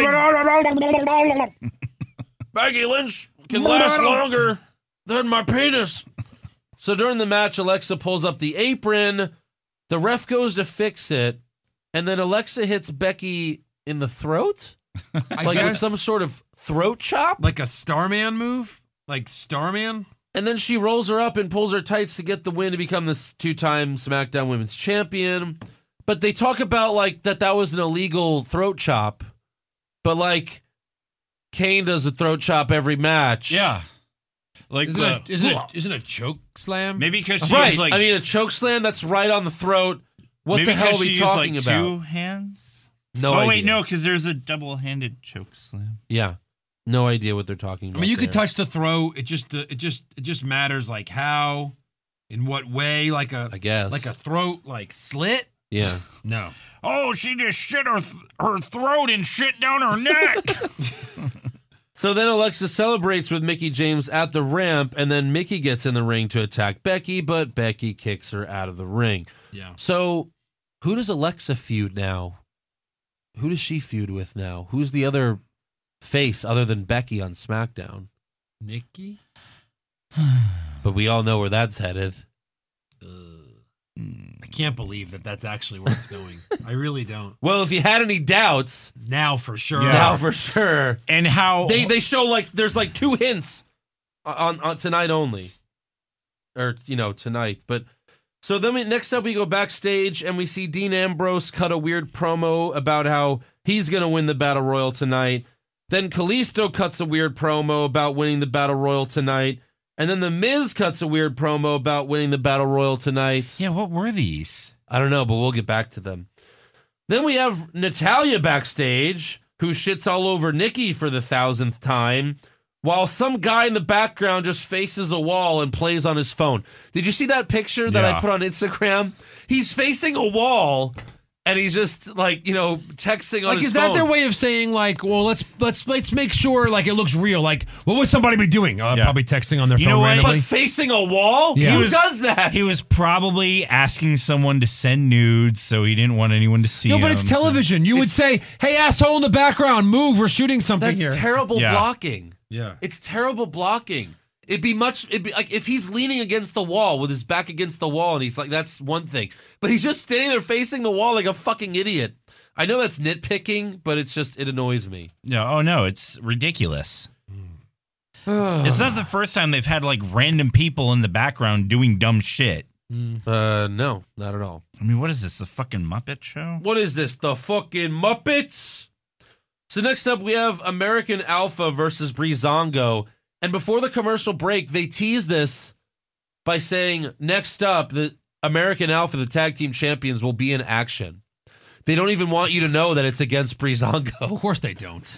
Becky Lynch can last longer than my penis. So during the match, Alexa pulls up the apron. The ref goes to fix it. And then Alexa hits Becky in the throat? I like guess, with some sort of throat chop? like a Starman move? Like Starman? And then she rolls her up and pulls her tights to get the win to become this two-time SmackDown Women's Champion. But they talk about, like, that that was an illegal throat chop. But, like, Kane does a throat chop every match. Yeah. Like Isn't, the, it, isn't, it, isn't it a choke slam? maybe because she Right. was like... I mean, a choke slam, that's right on the throat. What maybe the hell are 'cause we she used, talking like, about? two hands? No oh, idea. wait, no, because there's a double-handed choke slam. Yeah. No idea what they're talking about. I mean, you could there. touch the throat. It just, uh, it just, it just matters like how, in what way, like a, I guess. like a throat, like slit. Yeah. No. Oh, she just shit her th- her throat and shit down her neck. So then Alexa celebrates with Mickie James at the ramp, and then Mickie gets in the ring to attack Becky, but Becky kicks her out of the ring. Yeah. So who does Alexa feud now? Who does she feud with now? Who's the other face other than Becky on SmackDown? Nikki? But we all know where that's headed. I can't believe that that's actually where it's going. I really don't. Well, if you had any doubts, Now for sure. Yeah. now for sure. And how... They they show like there's like two hints on, on tonight only, or you know tonight. But so then we, next up we go backstage and we see Dean Ambrose cut a weird promo about how he's gonna win the Battle Royal tonight. Then Kalisto cuts a weird promo about winning the Battle Royal tonight, and then the Miz cuts a weird promo about winning the Battle Royal tonight. Yeah, what were these? I don't know, but we'll get back to them. Then we have Natalya backstage, who shits all over Nikki for the thousandth time, while some guy in the background just faces a wall and plays on his phone. Did you see that picture that Yeah. I put on Instagram? He's facing a wall, and he's just like, you know, texting on Like, his is phone. that their way of saying, like, well, let's let's let's make sure like it looks real? Like, what would somebody be doing? Uh, Yeah. Probably texting on their You phone know what? randomly. But facing a wall? Yeah. Who He was- does that? He was probably asking someone to send nudes, so he didn't want anyone to see no, him. but it's so- television. You would say, "Hey, asshole in the background, move. We're shooting something That's here." terrible Yeah. blocking. Yeah. It's terrible blocking. It'd be much, it'd be like if he's leaning against the wall with his back against the wall and he's like, that's one thing. But he's just standing there facing the wall like a fucking idiot. I know that's nitpicking, but it's just, it annoys me. No, oh no, it's ridiculous. It's not the first time they've had like random people in the background doing dumb shit. Uh, no, not at all. I mean, what is this, the fucking Muppet Show? What is this, the fucking Muppets? So next up, we have American Alpha versus Breezango. And before the commercial break, they tease this by saying, next up, the American Alpha, the tag team champions, will be in action. They don't even want you to know that it's against Breezango. Of course they don't.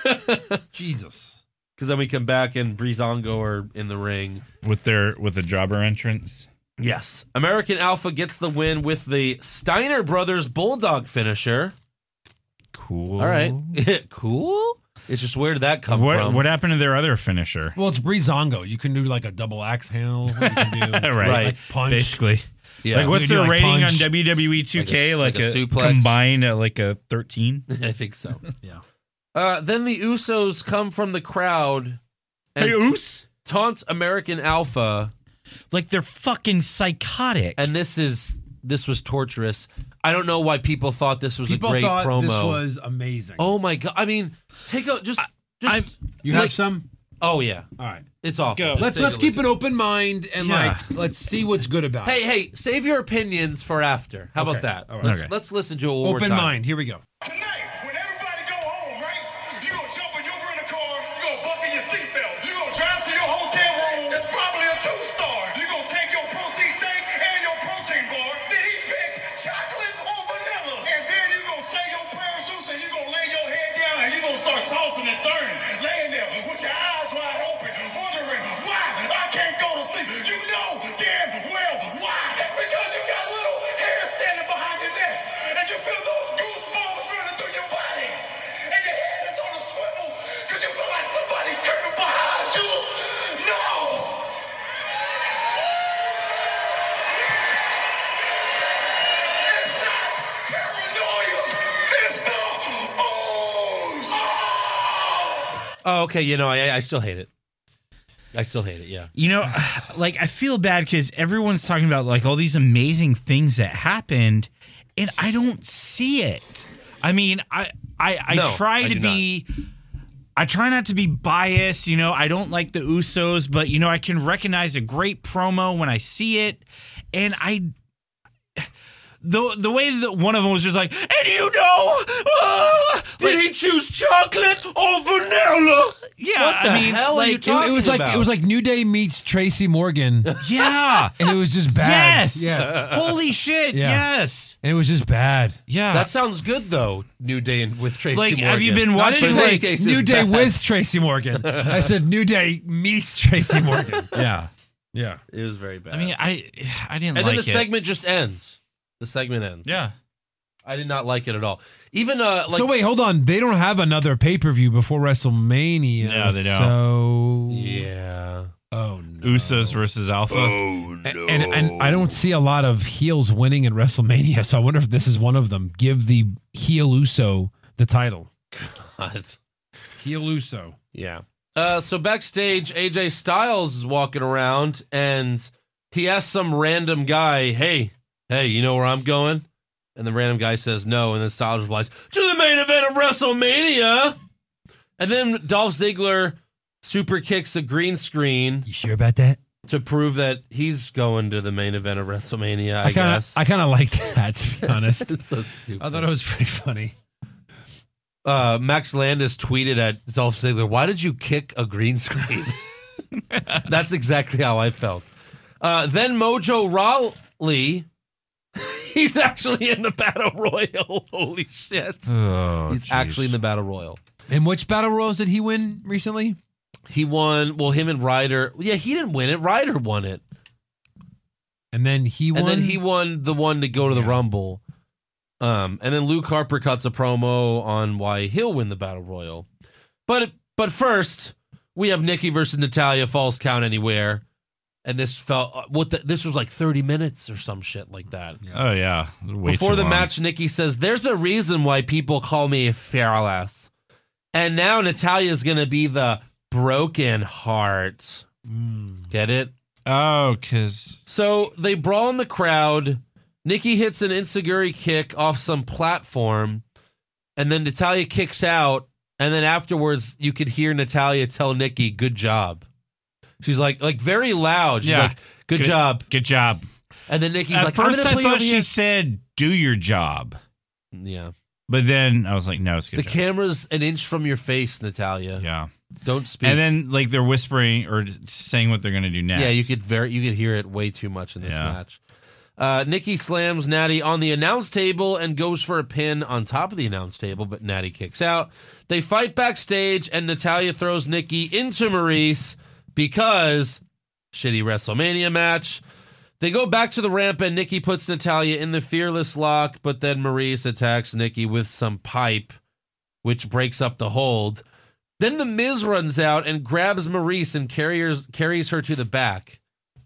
Jesus. Because then we come back and Breezango are in the ring. With their with the jobber entrance? Yes. American Alpha gets the win with the Steiner Brothers Bulldog finisher. Cool. All right. Cool? It's just, where did that come what, from? What happened to their other finisher? Well, it's Breezango. You can do like a double axe handle. You can do right. like punch. Basically. Yeah. Like, what's You can their do, like, rating punch. on W W E two K? Like a- Like, like a a, suplex? combined uh, like a thirteen? I think so. Yeah. Uh, then the Usos come from the crowd and Hey, Us? taunt American Alpha. Like, they're fucking psychotic. And this is this was torturous. I don't know why people thought this was People a great thought promo. this was amazing. Oh my god! I mean, take a just just. I'm- you like- have some? Oh yeah, All right. it's awful. Go. Just Let's take let's a keep listen. an open mind and Yeah. like let's see what's good about Hey it. hey, save your opinions for after. How about Okay. that? All right. Let's, Okay. let's listen to it one more Open time. mind. Here we go. Tonight, when everybody go home, right? You gonna jump in your rental car, you gonna buckle your seatbelt, you gonna drive to your hotel room. It's probably a two-star. You gonna take your protein shake and your protein bar. Then he pick chocolate or vanilla. And then you gonna say your parachutes and you gonna lay your head down and you gonna start tossing and turning, laying there with your eyes wide open, wondering why I can't go to sleep. You know damn well why. It's because you got little hair standing behind your neck and you feel those goosebumps running through your body. And your head is on a swivel because you feel like somebody creeping behind you. No! It's not paranoia. It's the ooze. Oh! Oh, okay. You know, I I still hate it. I still hate it. Yeah. You know, like, I feel bad because everyone's talking about like all these amazing things that happened, and I don't see it. I mean, I I, I No, try I to do be, I try not to be biased. You know, I don't like the Usos, but you know, I can recognize a great promo when I see it, and I. The the way that one of them was just like, and you know, uh, Did like, he choose chocolate or vanilla? yeah, What the I mean, hell are you like, It, it was talking like about? it was like New Day meets Tracy Morgan, yeah, and it was just bad. yes, Yeah. holy shit, Yeah. yes, And it was just bad. yeah. That sounds good though. New Day and with Tracy Like, Morgan. have you been I watching didn't in this say like case, New it's Day bad. with Tracy Morgan. I said New Day meets Tracy Morgan. Yeah. Yeah. It was very bad. I mean, I I didn't and like then the it. segment just ends. The segment ends. Yeah. I did not like it at all. Even uh, like so wait, hold on. They don't have another pay per view before WrestleMania. No, they don't. So yeah. oh no. Usos versus Alpha. Oh A- And, and I don't see a lot of heels winning in WrestleMania, so I wonder if this is one of them. Give the heel Uso the title. God. Heel Uso. Yeah. Uh, so backstage, A J Styles is walking around and he asks some random guy, "Hey, hey, you know where I'm going?" And the random guy says no, and then Styles replies, "To the main event of WrestleMania." And then Dolph Ziggler super kicks a green screen You sure about that? to prove that he's going to the main event of WrestleMania, I, I kind guess. of I kind of like that, to be honest. It's so stupid. I thought it was pretty funny. uh, Max Landis tweeted at Dolph Ziggler, "Why did you kick a green screen?" That's exactly how I felt. Uh, then Mojo Rawley, he's actually in the Battle Royal. Holy shit. Oh, He's geez. actually in the Battle Royal. And which battle royals did he win recently? He won, well, him and Ryder. Yeah, he didn't win it. Ryder won it. And then he won. And then he won the one to go to the Yeah. Rumble. Um, and then Luke Harper cuts a promo on why he'll win the Battle Royal. But but first, we have Nikki versus Natalia, Falls Count Anywhere. And this felt what the, this was like thirty minutes or some shit like that. Oh yeah. Way Before too the long. match, Nikki says, "There's a reason why people call me fearless." And now Natalia's gonna be the broken heart. Get it? Oh, because So they brawl in the crowd. Nikki hits an enziguri kick off some platform, and then Natalya kicks out, and then afterwards you could hear Natalya tell Nikki, "Good job." She's like, like very loud. She's Yeah. like, "Good, Good- job." good job. And then Nikki's At like, "I'm first gonna I play thought over she here." said, "Do your job," Yeah. but then I was like, "No, it's good." The job. camera's an inch from your face, Natalya. Yeah. Don't speak. And then like they're whispering or saying what they're going to do next. Yeah, you could very you could hear it way too much in this Yeah. match. Uh, Nikki slams Natty on the announce table and goes for a pin on top of the announce table, but Natty kicks out. They fight backstage, and Natalya throws Nikki into Maurice because shitty WrestleMania match. They go back to the ramp, and Nikki puts Natalya in the Fearless Lock, but then Maurice attacks Nikki with some pipe, which breaks up the hold. Then the Miz runs out and grabs Maurice and carries carries her to the back.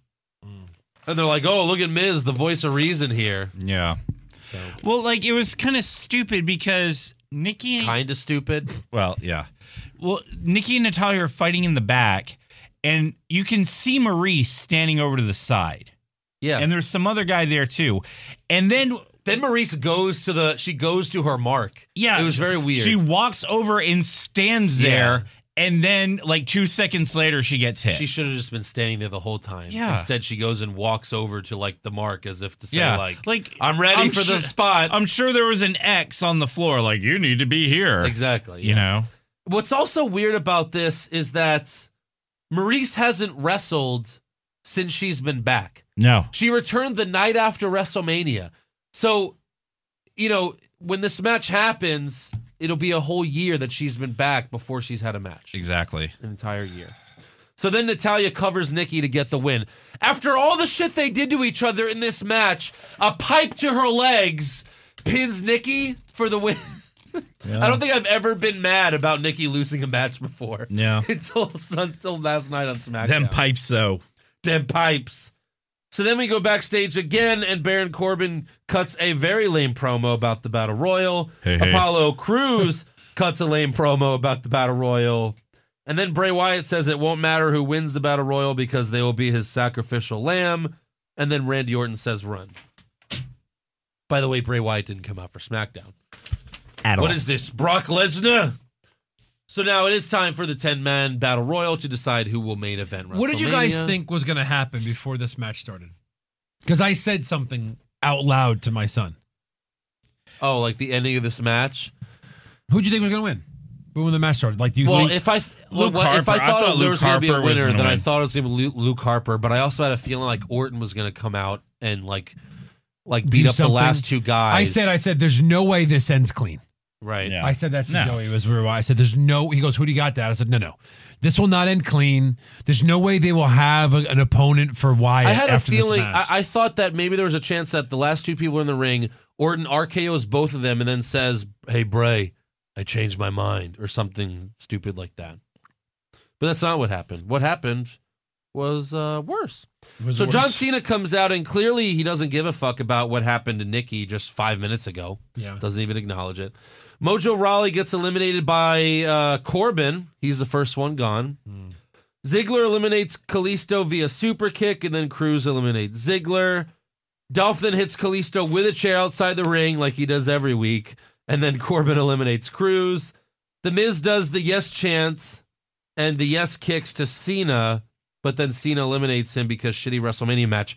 And they're like, "Oh, look at Miz, the voice of reason here." Yeah. So Well, like it was kind of stupid because Nikki. kind of stupid. Well, yeah. Well, Nikki and Natalya are fighting in the back, and you can see Maurice standing over to the side. Yeah. And there's some other guy there too. And then Then Maurice goes to the she goes to her mark. yeah, It was very weird. She walks over and stands Yeah. there, and then like two seconds later she gets hit. She should have just been standing there the whole time. Yeah. Instead, she goes and walks over to like the mark as if to say, yeah, like, like I'm ready I'm for sure- the spot. I'm sure there was an X on the floor, like you need to be here. Exactly. You yeah. know. What's also weird about this is that Maurice hasn't wrestled since she's been back. No. She returned the night after WrestleMania. So, you know, when this match happens, it'll be a whole year that she's been back before she's had a match. Exactly. An entire year. So then Natalya covers Nikki to get the win. After all the shit they did to each other in this match, a pipe to her legs pins Nikki for the win. I don't think I've ever been mad about Nikki losing a match before. Yeah. Until, until last night on SmackDown. Them pipes though. Them pipes. So then we go backstage again, and Baron Corbin cuts a very lame promo about the Battle Royal. Hey, hey. Apollo Crews cuts a lame promo about the Battle Royal. And then Bray Wyatt says it won't matter who wins the Battle Royal because they will be his sacrificial lamb. And then Randy Orton says run. By the way, Bray Wyatt didn't come out for SmackDown. At What all. is this, Brock Lesnar? So now it is time for the ten-man Battle Royal to decide who will main event WrestleMania. What did you guys think was going to happen before this match started? Because I said something out loud to my son. Oh, like the ending of this match? Who'd you think was going to win? When the match started? Like, do you Well, think? if I th- Luke well, if I Harper. I thought, thought there Luke was going to be a Harper was winner, gonna then I win. thought it was going to be Luke, Luke Harper. But I also had a feeling like Orton was going to come out and like, like beat Do up something? the last two guys. I said, I said, there's no way this ends clean. right. Yeah. I said that to No. Joey. It was I said, "There's no." He goes, "Who do you got, Dad?" I said, "No, no, this will not end clean. There's no way they will have a, an opponent for Wyatt." I had a after this feeling. match." I, I thought that maybe there was a chance that the last two people in the ring, Orton R K Os both of them, and then says, "Hey Bray, I changed my mind," or something stupid like that. But that's not what happened. What happened was uh, worse. It was So John worse. Cena comes out, and clearly he doesn't give a fuck about what happened to Nikki just five minutes ago. Yeah. Doesn't even acknowledge it. Mojo Rawley gets eliminated by uh, Corbin. He's the first one gone. Ziggler eliminates Kalisto via super kick, and then Cruz eliminates Ziggler. Dolph then hits Kalisto with a chair outside the ring like he does every week, and then Corbin eliminates Cruz. The Miz does the yes chants and the yes kicks to Cena, but then Cena eliminates him because shitty WrestleMania match.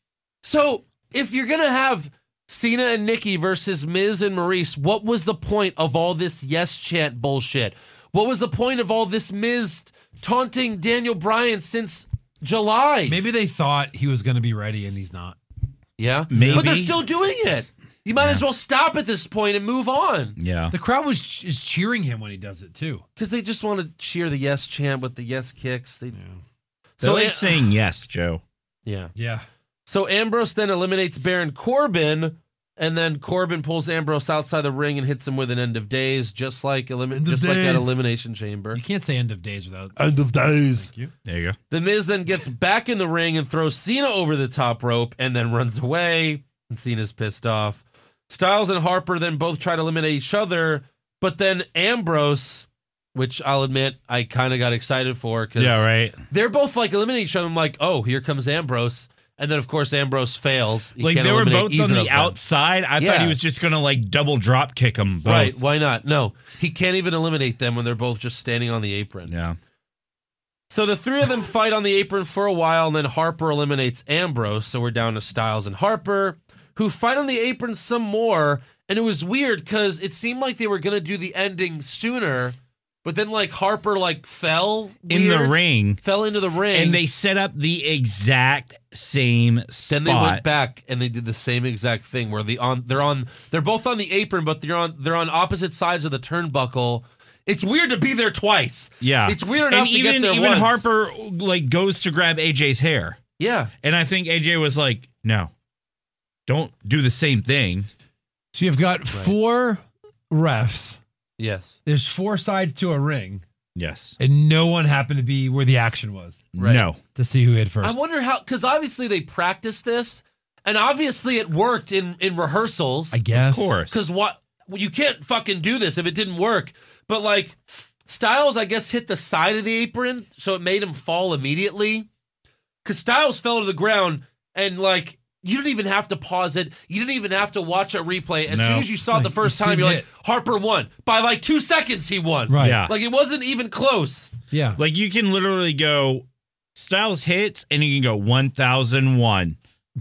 So if you're going to have Cena and Nikki versus Miz and Maurice, what was the point of all this yes chant bullshit? What was the point of all this Miz taunting Daniel Bryan since July? Maybe they thought he was going to be ready, and he's not. Yeah, Maybe. but they're still doing it. You might as well stop at this point and move on. Yeah. The crowd was is cheering him when he does it too. Because they just want to cheer the yes chant with the yes kicks. They, They're so like Am- saying yes, Joe. yeah. Yeah. So Ambrose then eliminates Baron Corbin, and then Corbin pulls Ambrose outside the ring and hits him with an end of days, just like elimi- End of just like that days. elimination chamber. You can't say end of days without. End of days. Thank you. There you go. The Miz then gets back in the ring and throws Cena over the top rope and then runs away. And Cena's pissed off. Styles and Harper then both try to eliminate each other, but then Ambrose which I'll admit I kind of got excited for. Cause Yeah, right. They're both like eliminating each other. I'm like, oh, here comes Ambrose. And then, of course, Ambrose fails. He Like can't they were eliminate both either on of the them. outside. I Yeah. thought he was just gonna like double drop kick them both. Right, why not? No, he can't even eliminate them when they're both just standing on the apron. Yeah. So the three of them fight on the apron for a while, and then Harper eliminates Ambrose. So we're down to Styles and Harper, who fight on the apron some more. And it was weird because it seemed like they were going to do the ending sooner, but then like Harper like fell In the weird, ring. fell into the ring, And they set up the exact same spot. then they went back and they did the same exact thing where the on they're on they're both on the apron, but they're on they're on opposite sides of the turnbuckle. It's weird to be there twice. Yeah. It's weird enough and to even, get there even once. Harper like goes to grab A J's hair. Yeah. And I think A J was like, no, don't do the same thing. So you've got four refs. Yes. There's four sides to a ring. Yes. And no one happened to be where the action was. Right. No. To see who hit first. I wonder how, because obviously they practiced this, and obviously it worked in, in rehearsals. I guess. Of course. Because what well, you can't fucking do this if it didn't work. But like Styles, I guess, hit the side of the apron, so it made him fall immediately. Because Styles fell to the ground, and like you didn't even have to pause it. You didn't even have to watch a replay. As No. soon as you saw it the Like, first you time, seen you're it. like, Harper won by like two seconds. He won. Right. Yeah. Like it wasn't even close. Yeah. Like you can literally go Styles hits and you can go one thousand one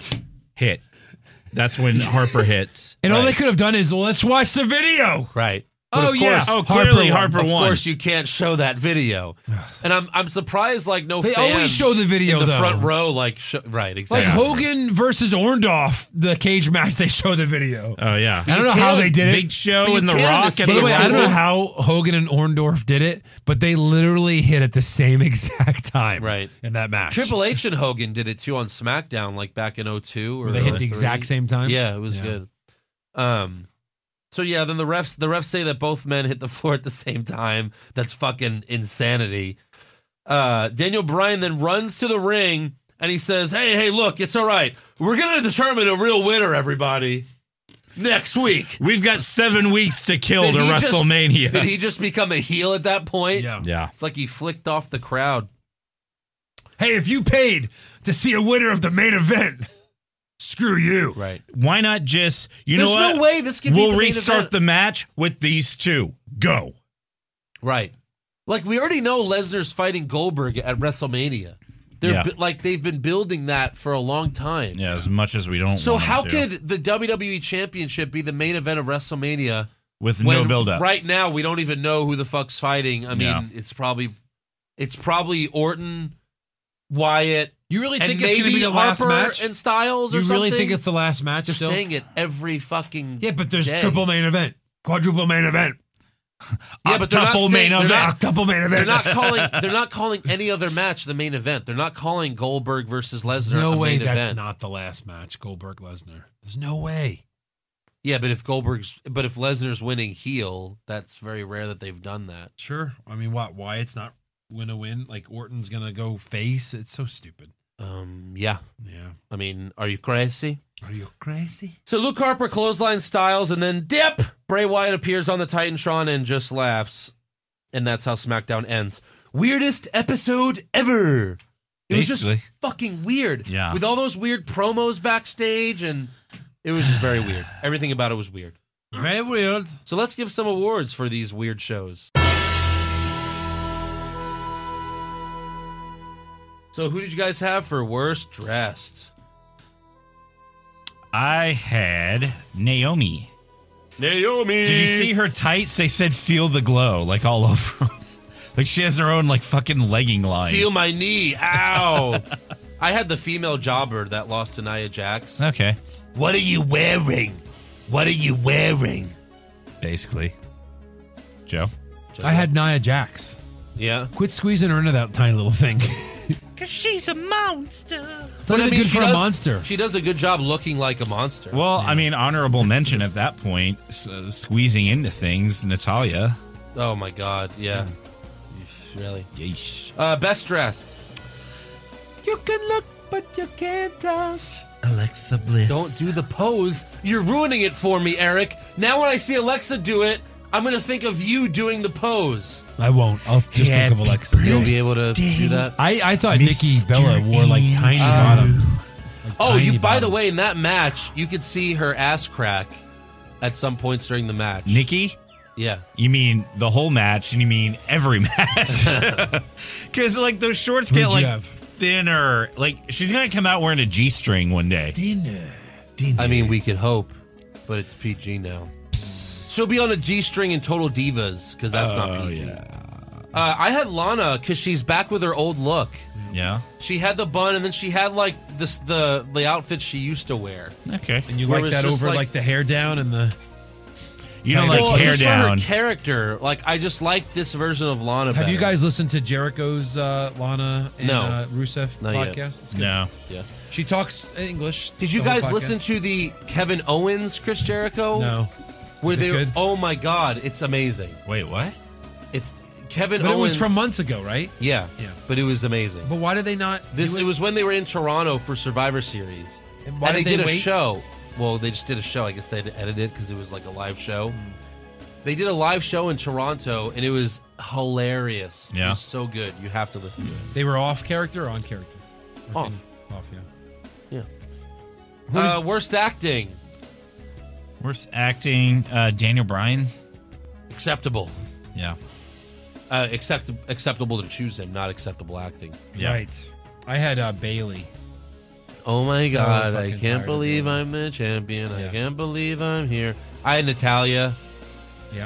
hit. That's when Harper hits. And all Right. they could have done is, well, let's watch the video. Right. But Oh, of yeah. course, Oh, clearly Harper of won. course, you can't show that video, and I'm I'm surprised like no They fan always show the video, in the though. front row like sh- right exactly Like Hogan versus Orndorff, the cage match, they show the video. Oh yeah. I don't know you how can't- they did it. Big Show But you and The can in Rock this at By the the way, I don't know wrestle. how Hogan and Orndorff did it, but they literally hit at the same exact time Right. in that match. Triple H and Hogan did it too on SmackDown like back in oh two or Where they hit oh the three. exact same time? Yeah, it was Yeah. good. Um, so yeah, then the refs the refs say that both men hit the floor at the same time. That's fucking insanity. Uh, Daniel Bryan then runs to the ring and he says, "Hey, hey, look, it's all right. We're gonna determine a real winner, everybody, next week." We've got seven weeks to kill Did to he just- WrestleMania. Did he just become a heel at that point? Yeah. Yeah. It's like he flicked off the crowd. Hey, if you paid to see a winner of the main event, screw you. Right. Why not just you There's know what? no way this could be We'll the main restart event. the match with these two. Go. Right. Like we already know Lesnar's fighting Goldberg at WrestleMania. They're Yeah. bu- like they've been building that for a long time. Yeah, as much as we don't. So want how them to. could the W W E Championship be the main event of WrestleMania with when no build up? right now we don't even know who the fuck's fighting? I mean, Yeah. it's probably it's probably Orton, Wyatt, You really and think it's going to maybe be the last Harper match? and Styles or You really something? think it's the last match They're still? saying it every fucking Yeah, but there's day. triple main event, quadruple main event, Yeah, but they're not Octuple saying, main they're event. not, octuple main they're event. not calling they're not calling any other match the main event. They're not calling Goldberg versus Lesnar no a way main that's event. not the last match, Goldberg Lesnar. There's no way. Yeah, but if Goldberg's but if Lesnar's winning heel, that's very rare that they've done that. Sure. I mean, what? Why it's not win a win? Like Orton's gonna go face? It's so stupid. Um, yeah. Yeah. I mean, are you crazy? Are you crazy? So Luke Harper clothesline Styles and then dip. Bray Wyatt appears on the Titantron and just laughs. And that's how SmackDown ends. Weirdest episode ever. It was Basically. just fucking weird. Yeah. With all those weird promos backstage, and it was just very weird. Everything about it was weird. Very weird. So let's give some awards for these weird shows. So who did you guys have for worst dressed? I had Naomi. Naomi. Did you see her tights? They said "feel the glow" like all over. 'em. Like she has her own like fucking legging line. Feel my knee. Ow. I had the female jobber that lost to Nia Jax. Okay, What are you wearing? What are you wearing? basically. Joe. I had Nia Jax. Yeah. Quit squeezing her into that tiny little thing. Cause she's a monster. It's not even good she for does, a monster. She does a good job looking like a monster. Well, I mean, honorable mention at that point, s- uh, squeezing into things. Natalia. Oh my God. Yeah. Really. Yeesh. Uh, best dressed. You can look, but you can't touch. Alexa Bliss. Don't do the pose. You're ruining it for me, Eric. Now when I see Alexa do it, I'm going to think of you doing the pose. I won't. I'll just Yeah, think of Alexa. You'll be able to do that. I, I thought Nikki Mister Bella wore like tiny Angel. bottoms. Like Oh, tiny you. By the bottoms. way, in that match, you could see her ass crack at some points during the match. Nikki? Yeah. You mean the whole match, and you mean every match? Because like those shorts get Who'd you like have? thinner. Like she's gonna come out wearing a G-string one day. Dinner. I mean, we could hope, but it's P G now. She'll be on a G-string in Total Divas because that's not Oh, P G. yeah. Uh, I had Lana because she's back with her old look. Yeah. She had the bun, and then she had like this the the outfit she used to wear. Okay. And you Where like it's that just over like- like, the hair down and the. You don't Well, like hair just down. for her character, like I just like this version of Lana. Have you better. guys listened to Jericho's uh, Lana and No. uh, Rusev Not yet. podcast? It's good. No. Yeah. She talks English. Did you the whole guys podcast. listen to the Kevin Owens Chris Jericho? No. Where Is it they? good? Oh my God, it's amazing. Wait, what? It's Kevin But Owens. it was from months ago, right? Yeah. Yeah. But it was amazing. But why did they not? This do it was when they were in Toronto for Survivor Series, And why and did they, they did a wait? show. Well, they just did a show. I guess they had to edit it because it was like a live show. They did a live show in Toronto, and it was hilarious. It Yeah. was so good. You have to listen to it. They were off character or on character? Or Off. can- Off, yeah. Yeah. Uh, worst acting, Worst acting, uh, Daniel Bryan. acceptable. Yeah. Uh, accept, acceptable to choose him, not acceptable acting. Yeah. Right. I had uh, Bailey. Oh my So God! I fucking tired can't of believe doing I'm the champion. I Yeah. can't believe I'm here. I had Natalia. Yeah.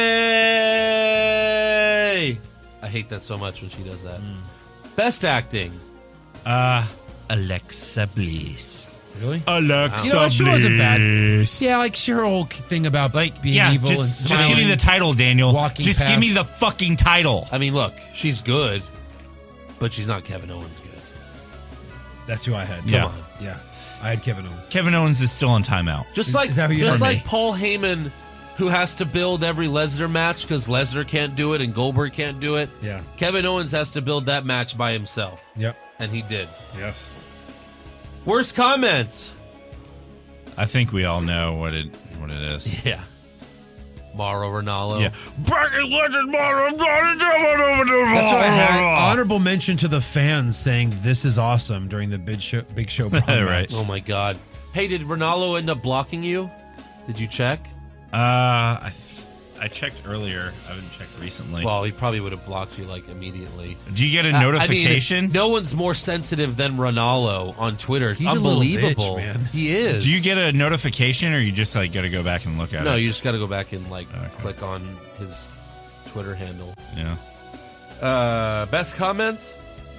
Yay! I hate that so much when she does that. Mm. Best acting. Uh, Alexa Bliss. Really? Alexa You know what? She wasn't bad. Bliss. Yeah, like she, her whole thing about Like, being yeah, evil and just, smiling. just give me the title, Daniel. walking Just give me the past. fucking title. I mean, look, she's good, but she's not Kevin Owens good. That's who I had. Come Yeah. on. Yeah. I had Kevin Owens. Kevin Owens is still on timeout. Just Is- like is that who you just had? like Me. Paul Heyman, who has to build every Lesnar match because Lesnar can't do it and Goldberg can't do it. Yeah. Kevin Owens has to build that match by himself, Yep. and he did. Yes. Worst comments. I think we all know what it what it is. Yeah. Mauro Ranallo. Yeah. Bracket legend Mauro. That's what I had. Honorable mention to the fans saying this is awesome during the big show, big show Braun Right. match. Oh my God. Hey, did Ranallo end up blocking you? Did you check? Uh, I I checked earlier. I haven't checked recently. Well, he probably would have blocked you like immediately. Do you get a I- notification? I mean, no one's more sensitive than Ranallo on Twitter. It's He's a little unbelievable, bitch, man. He is. Do you get a notification, or you just like got to go back and look at No, it? you just got to go back and like Okay. click on his Twitter handle. Yeah. Uh, best comments?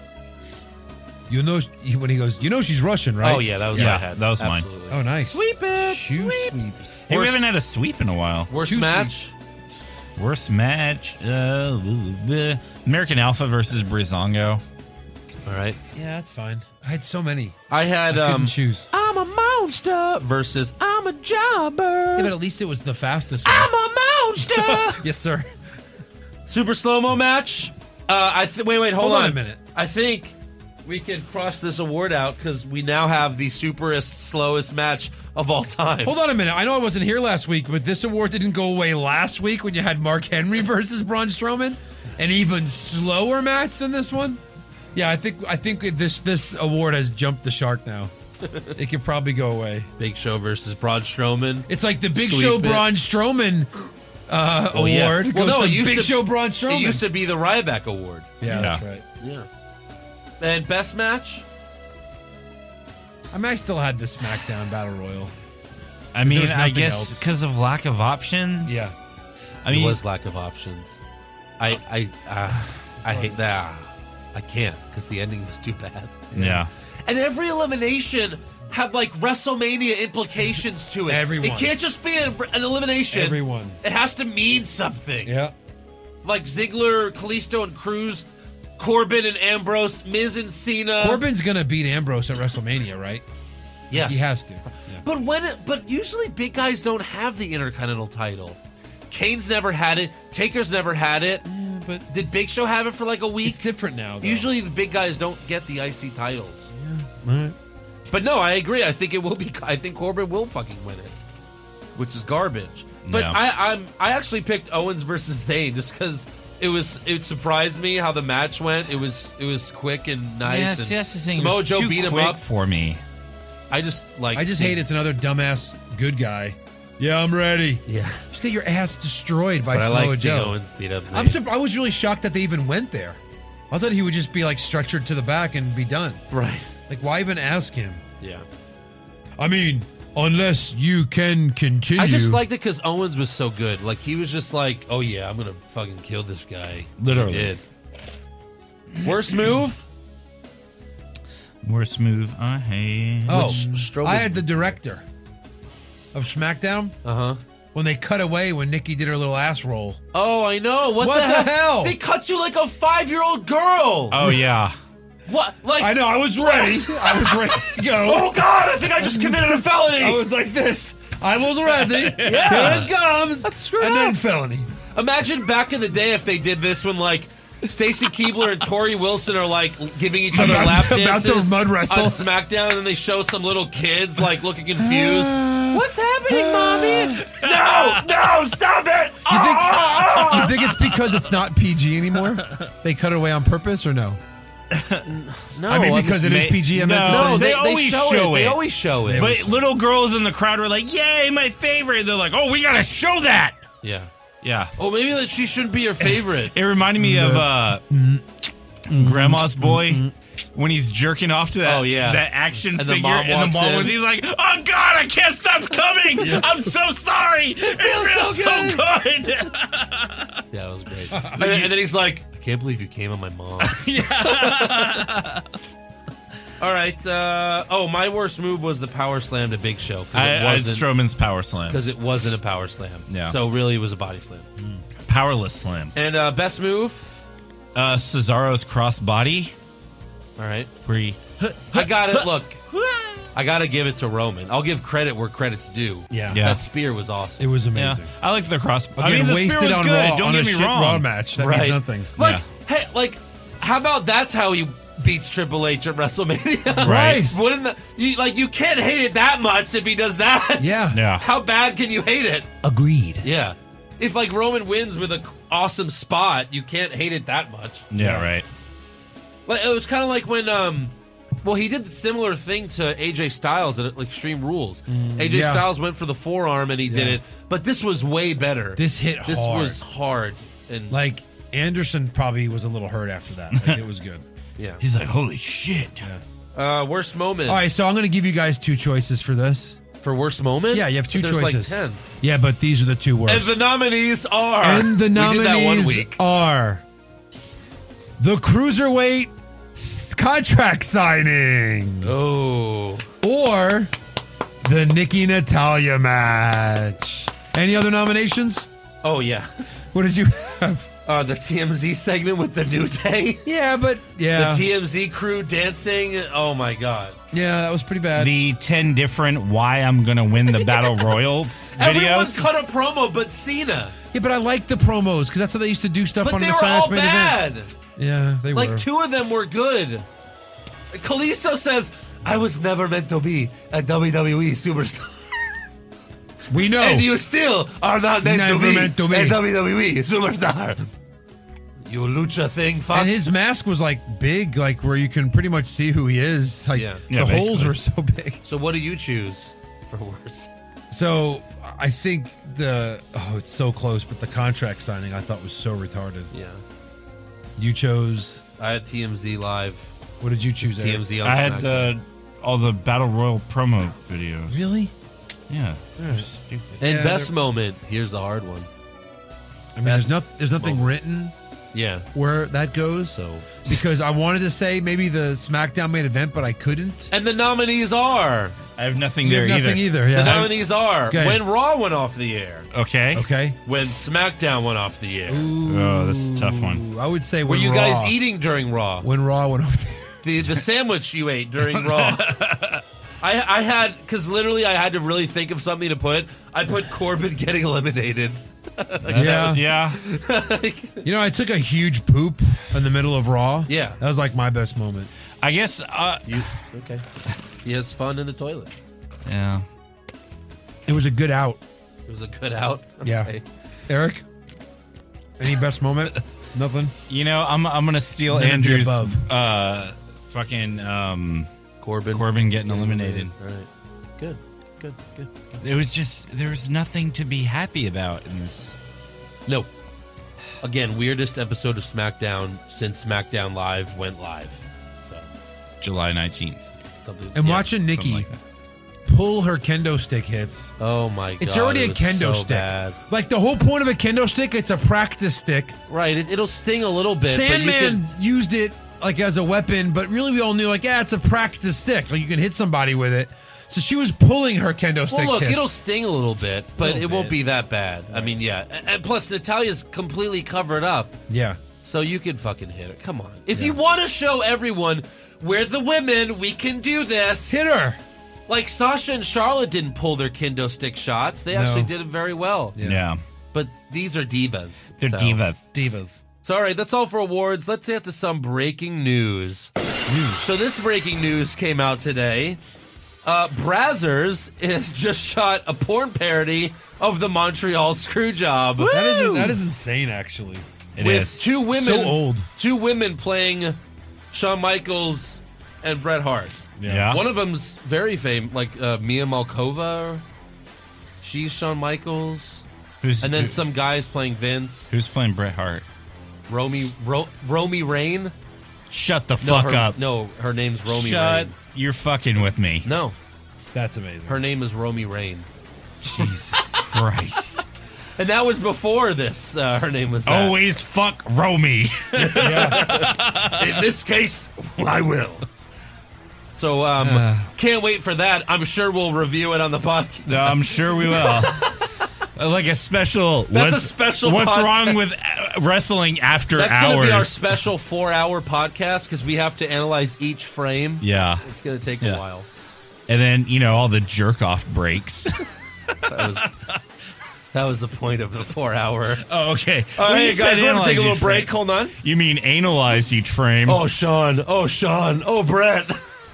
You know when he goes, you know she's Russian, right? Oh yeah, that was Yeah, what I had. that was mine. Absolutely. Oh, nice. Sweep it. Shoe Sweep. sweeps. Hey, we Worst- haven't had a sweep in a while. Worst Two match? sweeps. Worst match: uh, bleh. American Alpha versus Breezango. All right. Yeah, that's fine. I had so many. I had I couldn't um, choose. I'm a monster versus I'm a jobber. Yeah, but at least it was the fastest one. I'm a monster. Yes, sir. Super slow mo match. Uh, I th- wait, wait, hold, Hold on a minute. I think we could cross this award out because we now have the superest, slowest match of all time. Hold on a minute. I know I wasn't here last week, but this award didn't go away last week when you had Mark Henry versus Braun Strowman, an even slower match than this one. Yeah, I think I think this this award has jumped the shark now. It could probably go away. Big Show versus Braun Strowman. It's like the Big Sweep Show it. Braun Strowman uh, Oh, yeah. award Well, goes no, it to used Big to- Show Braun Strowman. It used to be the Ryback Award. yeah, that's Yeah. right. Yeah. And best match? I mean, I still had the SmackDown Battle Royal. I there mean, was I nothing guess else. because of lack of options. Yeah. I mean, it was lack of options. I I uh, I hate that. I can't because the ending was too bad. yeah. And every elimination had like WrestleMania implications to it. Everyone. It can't just be a, an elimination. Everyone. It has to mean something. Yeah. Like Ziggler, Kalisto, and Cruz, Corbin and Ambrose, Miz and Cena. Corbin's gonna beat Ambrose at WrestleMania, right? Yes. He has to. Yeah. But when it, but usually big guys don't have the Intercontinental title. Kane's never had it. Taker's never had it. But Did Big Show have it for like a week? it's different now. Though. Usually the big guys don't get the I C titles. All right. But no, I agree. I think it will be. I think Corbin will fucking win it, which is garbage. But Yeah. I, I'm I actually picked Owens versus Zayn just because it was it surprised me how the match went. It was it was quick and nice. Yeah, and see, that's the thing. Samoa It was Joe too beat him quick up for me. I just like. I just hate it's another dumbass good guy. Yeah, I'm ready. Yeah, just get your ass destroyed by but I Samoa like Joe. Owens beat up Zayn. I'm sur- I was really shocked that they even went there. I thought he would just be like structured to the back and be done. Right. Like, why even ask him? Yeah. I mean, unless you can continue. I just liked it because Owens was so good. Like he was just like, oh yeah, I'm gonna fucking kill this guy. Literally. He did. Worst move? Worst move I had. Oh, Strowman- I had the director of SmackDown. Uh huh. When they cut away when Nikki did her little ass roll. Oh, I know. What, What the, the hell? They cut you like a five-year-old girl. Oh yeah. What? Like I know. I was ready. I was ready to go. Oh God! I think I just committed a felony. I was like this. I was ready. Yeah. Here it comes. That's screwed and up. then felony. Imagine back in the day if they did this when like Stacy Keibler and Tori Wilson are like giving each other About lap to- about to dances mud wrestle. on SmackDown, and then they show some little kids like looking confused. What's happening, mommy? No, no, stop it! You think, you think it's because it's not P G anymore? They cut it away on purpose or no? No, I mean, because it is may- P G. I meant to no, say. no, they they, always show, show it. They it. always show it. But little girls in the crowd were like, "Yay, my favorite!" They're like, "Oh, we gotta show that." Yeah. Yeah. Oh, maybe that she shouldn't be your favorite. It reminded me of uh, Grandma's Boy when he's jerking off to that, Oh, yeah. that action And the figure, mom and walks the mom in. was, he's like, "Oh God, I can't stop coming! I'm so sorry. It feels, so so good." Yeah, it was great. and, then, and then he's like, I can't believe you came on my mom. Yeah. All right. Uh, oh, my worst move was the power slam to Big Show because I, it I wasn't Strowman's power slam. because it wasn't a power slam. Yeah. So really, it was a body slam. Powerless slam. And uh, best move. Uh, Cesaro's crossbody, All right. where he. I got it. Look, I got to give it to Roman. I'll give credit where credit's due. Yeah. Yeah. That spear was awesome. It was Yeah, amazing. I like the cross. I Again, mean, the wasted spear was on good. Raw, Don't on get a me shit wrong. Raw match. That Right. means nothing. Like, Yeah. hey, like, how about that's how he beats Triple H at WrestleMania? Right. Wouldn't the, you, like you can't hate it that much if he does that? Yeah. Yeah. How bad can you hate it? Agreed. Yeah. If like Roman wins with an awesome spot, you can't hate it that much. Yeah, right. Like it was kind of like when um well he did the similar thing to A J Styles at Extreme Rules. A J yeah. Styles went for the forearm and he did Yeah. it, but this was way better. This hit This hard. was hard and Like, Anderson probably was a little hurt after that. Like, it was good. yeah. He's like, "Holy shit!" Uh worst moment. All right, so I'm going to give you guys two choices for this. For worst moment? Yeah, you have two There's choices. like ten. Yeah, but these are the two worst. And the nominees are And the We did that one nominees week. are the Cruiserweight s- contract signing Oh. or the Nikki Natalia match. Any other nominations? Oh yeah. What did you have? Uh the T M Z segment with the New Day. Yeah, but yeah. The T M Z crew dancing. Oh my god. yeah, that was pretty bad. The ten different why I'm gonna win the battle royal Everyone videos. cut a promo but Cena. yeah, but I like the promos because that's how they used to do stuff But on they the were all Silence main event. bad. Yeah, they Like were. two of them were good. Kalisto says, "I was never meant to be a W W E superstar, we know. and you still are not meant, to Never be, meant to be. a W W E superstar." You lucha thing, fuck. And his mask was like big, like where you can pretty much see who he is. Like Yeah. the Yeah, holes basically. were so big. So what do you choose for worse? So I think the oh, it's so close, but the contract signing I thought was so retarded. Yeah, You chose. I had T M Z live. What did you choose? T M Eric? Z on I had SmackDown. uh, all the battle royal promo videos. Really? Yeah, they're stupid. And Yeah, best they're- moment. Here's the hard one. I mean, there's Best not there's nothing moment. written Yeah. where that goes. So Because I wanted to say maybe the SmackDown main event, but I couldn't. and the nominees are I have nothing You there have nothing either. either. Yeah. the nominees are Okay. when Raw went off the air, Okay. Okay. when SmackDown went off the air. Oh, this is a tough one. I would say Were when you Raw, guys eating during Raw? when Raw went off. The the sandwich you ate during Raw. I I had because literally I had to really think of something to put. I put Corbin getting eliminated. Yeah. Yeah. You know, I took a huge poop in the middle of Raw. Yeah. That was like my best moment. I guess. Uh, You okay? He has fun in the toilet. yeah. It was a good out. It was a good out. Yeah. Okay. Eric, any best moment? Nothing. You know, I'm I'm gonna steal None of the Andrew's above. uh fucking um Corbin. Corbin getting eliminated. All right. Good. Good. Good. It was just there was nothing to be happy about in this. No. Again, weirdest episode of SmackDown since SmackDown Live went live. So July nineteenth. something. And yeah. watching Nikki like that. pull her kendo stick hits. Oh my god! It's already it a was kendo so stick. bad. Like the whole point of a kendo stick, it's a practice stick. Right. It, it'll sting a little bit. Sandman but you can, used it like as a weapon, but really we all knew like, yeah, it's a practice stick. Like you can hit somebody with it. So she was pulling her kendo stick. Well, look, hits. it'll sting a little bit, but Little it won't bit. be that bad. I mean, yeah. And, and plus, Natalia's completely covered up, Yeah. so you can fucking hit her. Come on. If you want to show everyone we're the women, we can do this. Hit her. Like Sasha and Charlotte didn't pull their kendo stick shots. They No. actually did it very well. Yeah. Yeah. But these are divas. They're so. divas. Divas. So, all right, that's all for awards. Let's get to some breaking news. So, this breaking news came out today. Uh, Brazzers has just shot a porn parody of the Montreal Screwjob. That is that is insane, actually. It with is. two women, So old. two women playing Shawn Michaels and Bret Hart. Yeah. One of them's very famous, like uh, Mia Malkova. She's Shawn Michaels, Who's, and then who- some guys playing Vince. Who's playing Bret Hart? Romy Ro, Romy Rain. Shut the No, fuck her, up. No, her name's Romy Shut. Rain. You're fucking with me. No, That's amazing. her name is Romy Rain, Jesus Christ. and that was before this. Uh, her name was that. Always fuck Romy. In this case, I will. So, um, can't wait for that. I'm sure we'll review it on the podcast. No, I'm sure we will. Like a special. That's what's, a special What's pod- wrong with uh, wrestling after That's hours? going to be our special four-hour podcast because we have to analyze each frame. Yeah. It's going to take Yeah. a while. And then, you know, all the jerk off breaks. That was that was the point of the four-hour. Oh, okay. All Well, right, you hey, said guys, we're going to analyze take a little each break. frame. Hold on. You mean analyze each frame? Oh, Sean. Oh, Sean. Oh, Brett.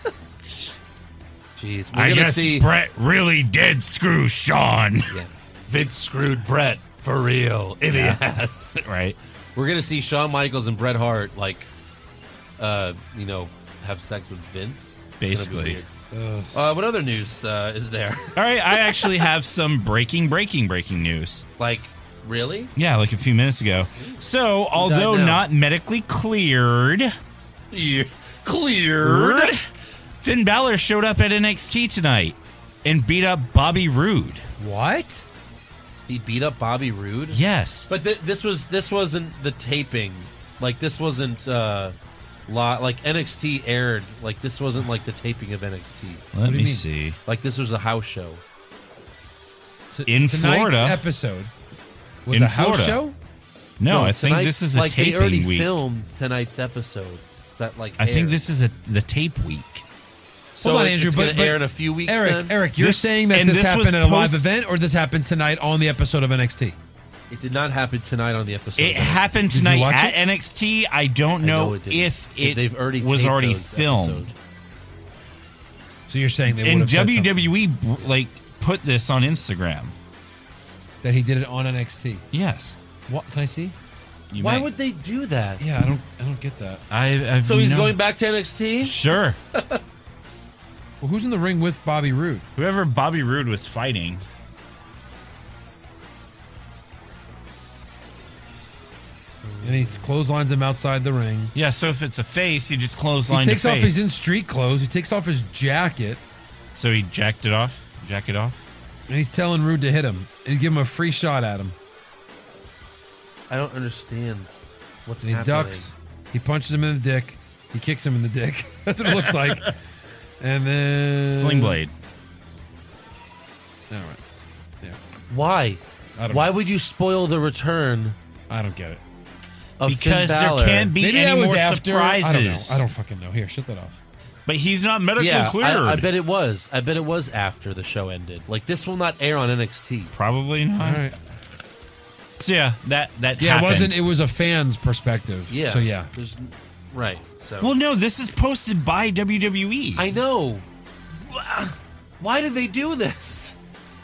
Jeez. We're I going to guess see. Brett really did screw Sean. Yeah. Vince screwed Brett for real in the ass. Right. We're going to see Shawn Michaels and Bret Hart, like, uh, you know, have sex with Vince. It's gonna be Basically. weird. Uh, what other news uh, is there? All right. I actually have some breaking, breaking, breaking news. Like, really? Yeah, like a few minutes ago. So, although now? not medically cleared, Yeah. Cleared. Finn Balor showed up at N X T tonight and beat up Bobby Roode. What? He beat up Bobby Roode? Yes. But th- this was this wasn't the taping. Like, this wasn't uh, li- like N X T aired. Like, this wasn't like the taping of N X T. Let do you me mean? see. Like, this was a house show. T- In tonight's Florida. episode was In a house Florida. show? No, I think tonight's- this is a like they taping already week. filmed tonight's episode. That like I think aired. this is a the tape week. So Hold on, it- Andrew, it's but- gonna but- air in a few weeks. Eric, then? Eric, you're This- saying that and this, this was happened at a live post- event or this happened tonight on the episode of N X T? It did not happen tonight on the episode. It of N X T. happened Did you tonight watch at it? N X T. I don't I know, know it didn't. if They- it they've already was taped already those filmed. episodes. So you're saying they would And have said W something, W E br- like put this on Instagram. that he did it on N X T. Yes. What can I see? You Why may. would they do that? Yeah, I don't I don't get that. I? I've So he's no- going back to N X T? Sure. Well, who's in the ring with Bobby Roode? Whoever Bobby Roode was fighting. And he clotheslines him outside the ring. Yeah. So if it's a face, he just He clotheslined takes a off face. his in street clothes. He takes off his jacket, So he jacked it off. Jack it off. and he's telling Rude to hit him and give him a free shot at him. I don't understand what's And he happening. ducks. He punches him in the dick. He kicks him in the dick. That's what it looks like. And then Sling blade. All right. Yeah. Why? I don't Why know. would you spoil the return I don't get it. of Because Finn there Balor? can't be Maybe any that was more after. surprises. I don't know. I don't fucking know. Here, shut that off. But he's not medically Yeah, cleared. I, I bet it was. I bet it was after the show ended. Like, this will not air on N X T. Probably not. All right. So yeah, that that Yeah, happened. it wasn't. It was a fan's perspective. Yeah. So yeah. There's, right. So Well, no, this is posted by W W E. I know. Why did they do this?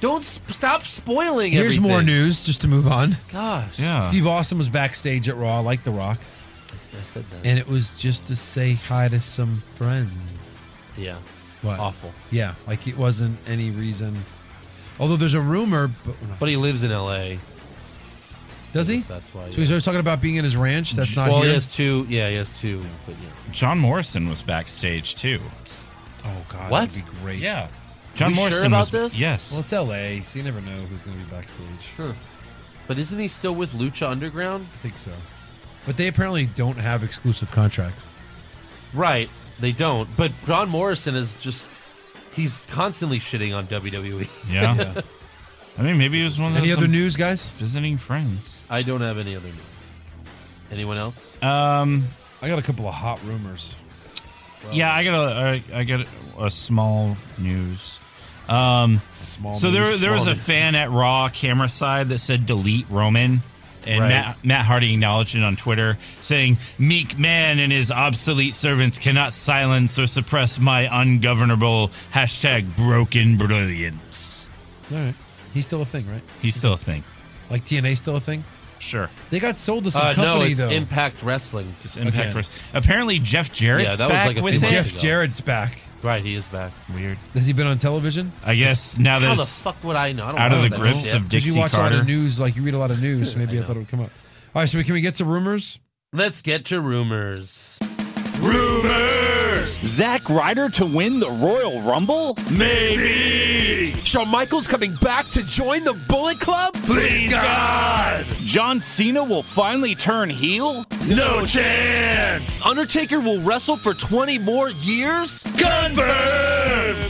Don't sp- stop spoiling Here's everything. more news, just to move on. Gosh. Yeah. Steve Austin was backstage at Raw, like The Rock, I said that. and it was just to say hi to some friends. Yeah. What? Awful. Yeah, like it wasn't any reason. Although there's a rumor, but But he lives in L A. does he? That's why. So he's always talking about being in his ranch. That's not well, here. he has two. Yeah, he has two. But yeah. John Morrison was backstage too. Oh God, What? that'd be great. Yeah. John we Morrison sure about was, this? Yes. Well, it's L A, so you never know who's going to be backstage. Huh. But isn't he still with Lucha Underground? I think so. But they apparently don't have exclusive contracts. Right. They don't. But John Morrison is just. He's constantly shitting on W W E. Yeah. Yeah. I mean, maybe it was one of Any those other um, news, guys? visiting friends. I don't have any other news. Anyone else? Um. I got a couple of hot rumors. Yeah, I got a, I, I got a, a small news. Um, A small so there, news. there was small a news. fan at Raw camera side that said delete Roman, and Right. Matt, Matt Hardy acknowledged it on Twitter, saying meek man and his obsolete servants cannot silence or suppress my ungovernable hashtag broken brilliance. All right. He's still a thing, right? He's still a thing. Like T N A still a thing? Sure. They got sold to some Uh, company, no, it's though. Impact Wrestling. It's Impact Okay. Wrestling. Apparently Jeff Jarrett's Yeah, that was back like a with few it. months Jeff ago. Jarrett's back. Right, he is back. Weird. Has he been on television? I guess now How the there's fuck would I know? I don't out know of the that grips shit. of Because Dixie you watch a lot Carter. of news, like you read a lot of news, so maybe I, I thought it would come up. All right, so can we get to rumors? Let's get to rumors. Rumors! Zack Ryder to win the Royal Rumble? Maybe! Shawn Michaels coming back to join the Bullet Club? Please, God! John Cena will finally turn heel? No chance! Undertaker will wrestle for twenty more years? Confirmed!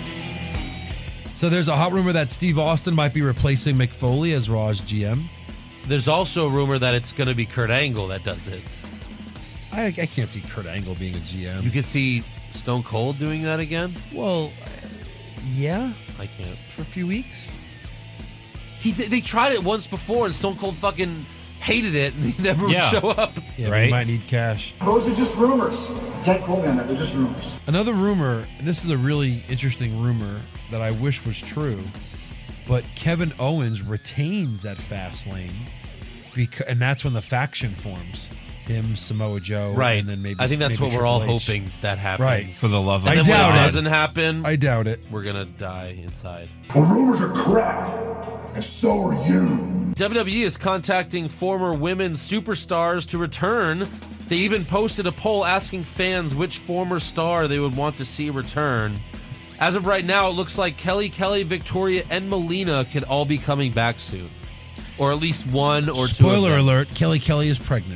So there's a hot rumor that Steve Austin might be replacing Mick Foley as Raw's G M. There's also a rumor that it's going to be Kurt Angle that does it. I, I can't see Kurt Angle being a G M. You could see Stone Cold doing that again. Well, yeah, I can't. for a few weeks. He they tried it once before, and Stone Cold fucking hated it, and he never Yeah. would show up. Yeah, Right. we might need cash. Those are just rumors. You can't quote me on that. They're just rumors. Another rumor, and this is a really interesting rumor that I wish was true, but Kevin Owens retains at Fastlane, because, and that's when the faction forms. Him, Samoa Joe, Right. and then maybe I think that's maybe what we're all Triple H. hoping that happens. Right. For the love of And I then when doubt it it. doesn't happen, I doubt it. we're gonna die inside. Well, rumors are crap, and so are you. W W E is contacting former women's superstars to return. They even posted a poll asking fans which former star they would want to see return. As of right now, it looks like Kelly Kelly, Victoria, and Melina could all be coming back soon. Or at least one or two. Spoiler of them. alert, Kelly Kelly is pregnant.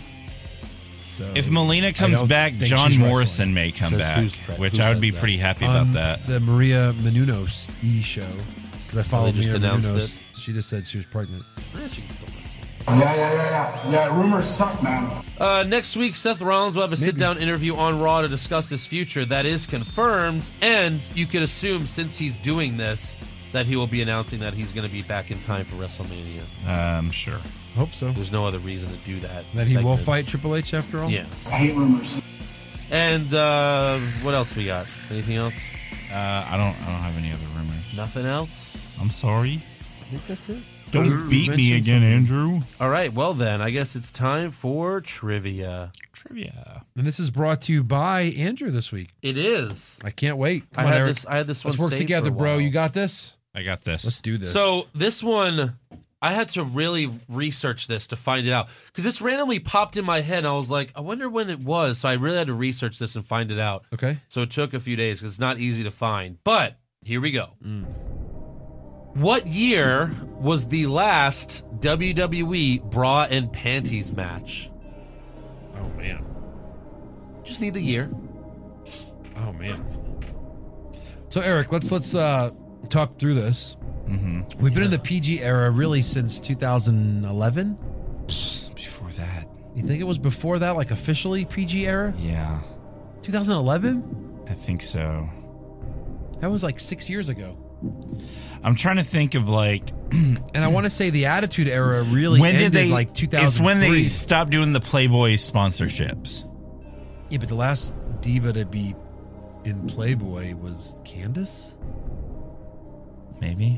So If Melina I comes don't back, think John she's Morrison wrestling. may come Says back, who's pre- which who I would says be that? pretty happy On about that. the Maria Menounos E show, because I followed just Maria announced Menounos. it? She just said she was pregnant. Yeah, she can still wrestle. Yeah, yeah, yeah, yeah. Yeah, rumors suck, man. Uh, next week, Seth Rollins will have a sit-down interview on Raw to discuss his future. That is confirmed, and you could assume since he's doing this that he will be announcing that he's going to be back in time for WrestleMania. Um, sure. Hope so. There's no other reason to do that. That he will segment. fight Triple H after all? Yeah. I hate rumors. And uh, what else we got? Anything else? Uh, I don't. I don't have any other rumors. Nothing else? I'm sorry. I think that's it. Don't beat me mentioned again, something. Andrew. All right. Well, then, I guess it's time for trivia. Trivia. And this is brought to you by Andrew this week. It is. I can't wait. Come I on, had Eric. this. I had this one. Let's work saved together, for a bro. while. You got this? I got this. Let's do this. So this one, I had to really research this to find it out because this randomly popped in my head. And I was like, I wonder when it was. So I really had to research this and find it out. Okay. So it took a few days because it's not easy to find. But here we go. Mm. What year was the last W W E bra and panties match? Oh, man. Just need the year. Oh, man. So, Eric, let's let's uh, talk through this. Mm-hmm. We've been in the P G era really since two thousand eleven. Before that. You think it was before that, like officially P G era? Yeah. two thousand eleven? I think so. That was like six years ago. I'm trying to think of like. And I want to say the Attitude Era really when ended did they? like two thousand three. It's when they stopped doing the Playboy sponsorships. Yeah, but the last diva to be in Playboy was Candace? maybe.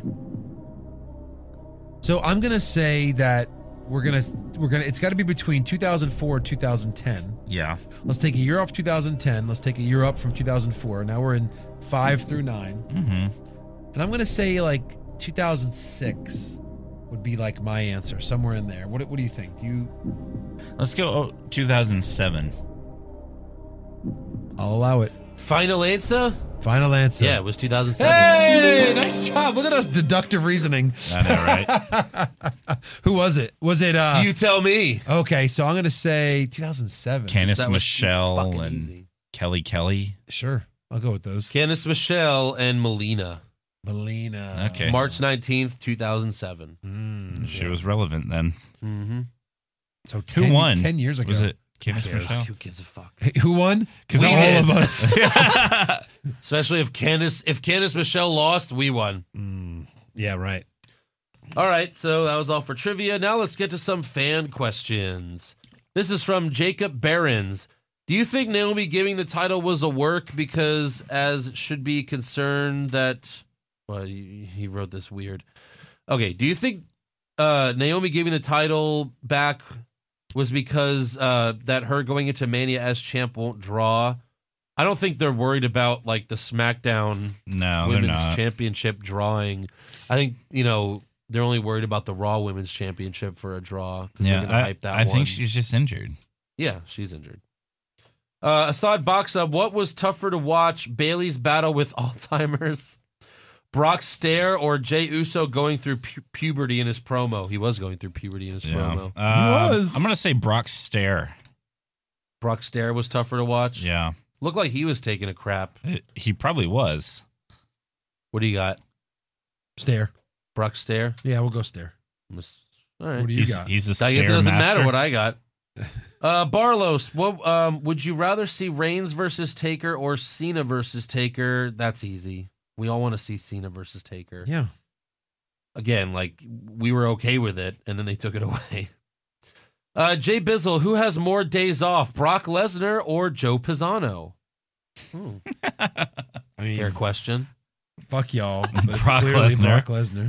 So I'm gonna say that we're gonna we're gonna. It's got to be between two thousand four and two thousand ten. Yeah. Let's take a year off two thousand ten. Let's take a year up from two thousand four. Now we're in five through nine. Mm-hmm. And I'm gonna say like two thousand six would be like my answer, somewhere in there. What What do you think? Do you? Let's go oh, two thousand seven. I'll allow it. Final answer? Final answer. Yeah, it was two thousand seven. Hey, nice job. Look at us, deductive reasoning. I know, right? Who was it? Was it? uh You tell me. Okay, so I'm going to say two thousand seven. Candice that was Michelle fucking and easy. Kelly Kelly. Sure, I'll go with those. Candice Michelle and Melina. Melina. Okay. March nineteenth, two thousand seven. Mm, She was relevant then. Mm-hmm. so Who ten, won? ten years ago. Was it Candice Who cares? Michelle? Who gives a fuck? Who won? Because all did. of us. Especially if Candice if Candice Michelle lost, we won. Mm, yeah, right. All right, so that was all for trivia. Now let's get to some fan questions. This is from Jacob Behrens. Do you think Naomi giving the title was a work because as should be concerned that well he, he wrote this weird. Okay, do you think uh, Naomi giving the title back was because uh, that her going into Mania as champ won't draw? I don't think they're worried about like the SmackDown No, they're Women's not. Championship drawing. I think, you know, they're only worried about the Raw Women's Championship for a draw. 'Cause Yeah, they're gonna I, hype that I one. think she's just injured. Yeah, she's injured. Uh, Assad Boxa, what was tougher to watch? Bailey's battle with Alzheimer's, Brock Stair, or Jey Uso going through pu- puberty in his promo? He was going through puberty in his Yeah. promo. Uh, He was. I'm gonna say Brock Stair. Brock Stair was tougher to watch. Yeah, Looked like he was taking a crap. It- he probably was. What do you got? Stare. Brock Stair? Yeah, we'll go stare. All right. What do you He's got? he's a I guess it Stair doesn't master. matter what I got. Uh, Barlos, what um, would you rather see Reigns versus Taker or Cena versus Taker? That's easy. We all want to see Cena versus Taker. Yeah. Again, like we were okay with it, and then they took it away. Uh, Jay Bizzle, who has more days off, Brock Lesnar or Joe Pisano? Hmm. I mean, Fair question. fuck y'all. But it's Brock clearly Lesnar. Brock Lesnar.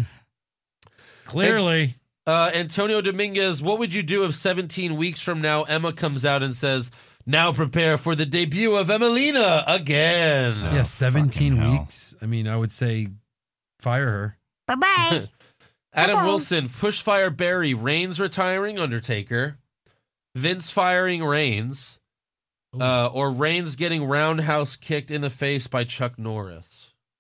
Clearly. Uh, Antonio Dominguez, what would you do if seventeen weeks from now Emma comes out and says, "Now prepare for the debut of Emelina again"? yeah, seventeen fucking hell. weeks. I mean, I would say fire her. Bye-bye. Adam Wilson, Pushfire Barry, Reigns retiring Undertaker, Vince firing Reigns, uh, or Reigns getting roundhouse kicked in the face by Chuck Norris.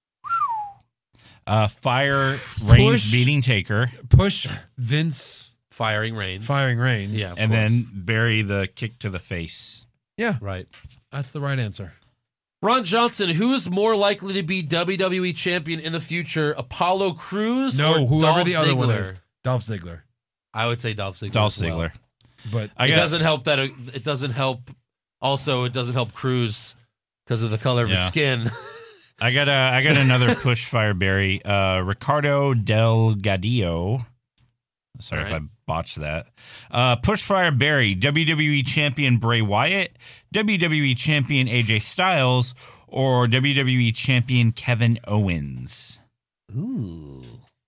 Uh, fire Reigns Push- beating Taker, Push Vince Firing Reigns. firing Reigns. Yeah, of and course. then bury the kick to the face. Yeah, Right. that's the right answer. Ron Johnson, who's more likely to be W W E champion in the future, Apollo Crews No, or whoever Dolph the other one Ziggler? is. Dolph Ziggler. I would say Dolph Ziggler. Dolph as well. Ziggler. But I it got doesn't help that it, it doesn't help. Also, it doesn't help Cruz because of the color of his Yeah. skin. I got a I got another push fire berry. Uh, Ricardo Delgadillo. Sorry All if right. I botched that. Uh, push fire berry. W W E champion Bray Wyatt, W W E champion A J Styles, or W W E champion Kevin Owens. Ooh.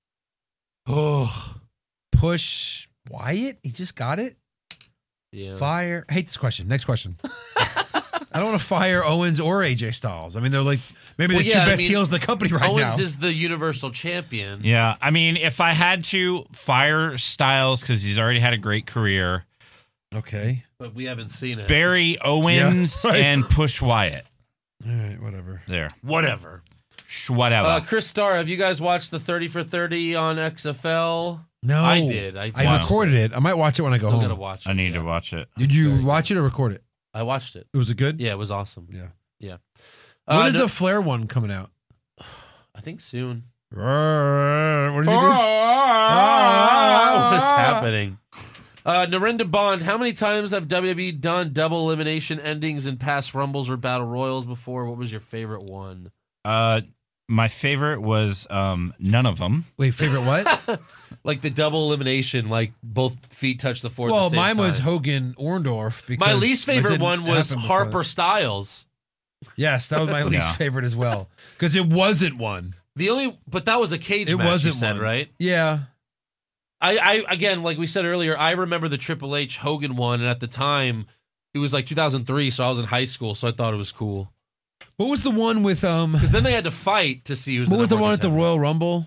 Oh. Push Wyatt. He just got it. Yeah. Fire. I hate this question. Next question. I don't want to fire Owens or A J Styles. I mean, they're like maybe Well, the yeah, I two best mean, heels in the company right Owens now. is the Universal Champion. Yeah, I mean, if I had to fire Styles because he's already had a great career, Okay. But we haven't seen it. Barry Owens Yeah, right. and push Wyatt. All right, whatever. There. Whatever. Whatever. Uh, Chris Starr, have you guys watched the thirty for thirty on X F L? No, I did. I, I watched recorded it. I might watch it when I go Still gotta home. watch it. I need yeah. to watch it. Did you watch it or record it? I watched it. Was it good? Yeah, it was awesome. Yeah. Yeah. When Uh, is no- the Flair one coming out? I think soon. What does he do? What is happening? Uh, Narendra Bond, how many times have W W E done double elimination endings in past Rumbles or Battle Royals before? What was your favorite one? Uh, my favorite was um, none of them. Wait, favorite what? Like the double elimination, like both feet touch the floor. at well, the same mine was time. Hogan Orndorff. Because My least that favorite didn't one was happen before Harper that. Styles. Yes, that was my least Yeah. favorite as well because it wasn't one. The only, but that was a cage It match. wasn't you said, one. right? Yeah. I, I again, like we said earlier, I remember the Triple H Hogan one, and at the time, it was like two thousand three, so I was in high school, so I thought it was cool. What was the one with um? Because then they had to fight to see who's. What the was the number one at the contender. Royal Rumble?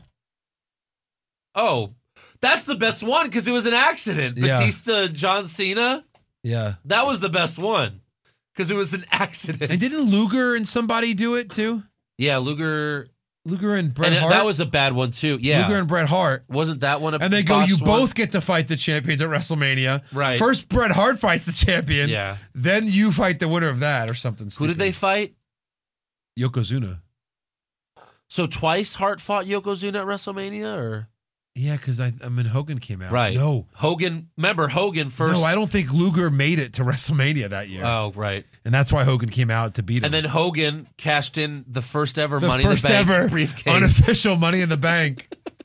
Oh, that's the best one because it was an accident. Yeah. Batista, John Cena. Yeah. That was the best one because it was an accident. And didn't Luger and somebody do it too? Yeah, Luger. Luger and Bret and Hart. that was a bad one too. Yeah, Luger and Bret Hart. Wasn't that one a And they go, you botched one? both get to fight the champions at WrestleMania. Right. First, Bret Hart fights the champion. Yeah. Then you fight the winner of that or something. Who stupid. did they fight? Yokozuna. So twice Hart fought Yokozuna at WrestleMania, or Yeah, because I, I mean Hogan came out. right? No, Hogan. Remember Hogan first? no, I don't think Luger made it to WrestleMania that year. Oh, right. And that's why Hogan came out to beat him. And then Hogan cashed in the first ever the Money first in the Bank ever briefcase. unofficial Money in the Bank.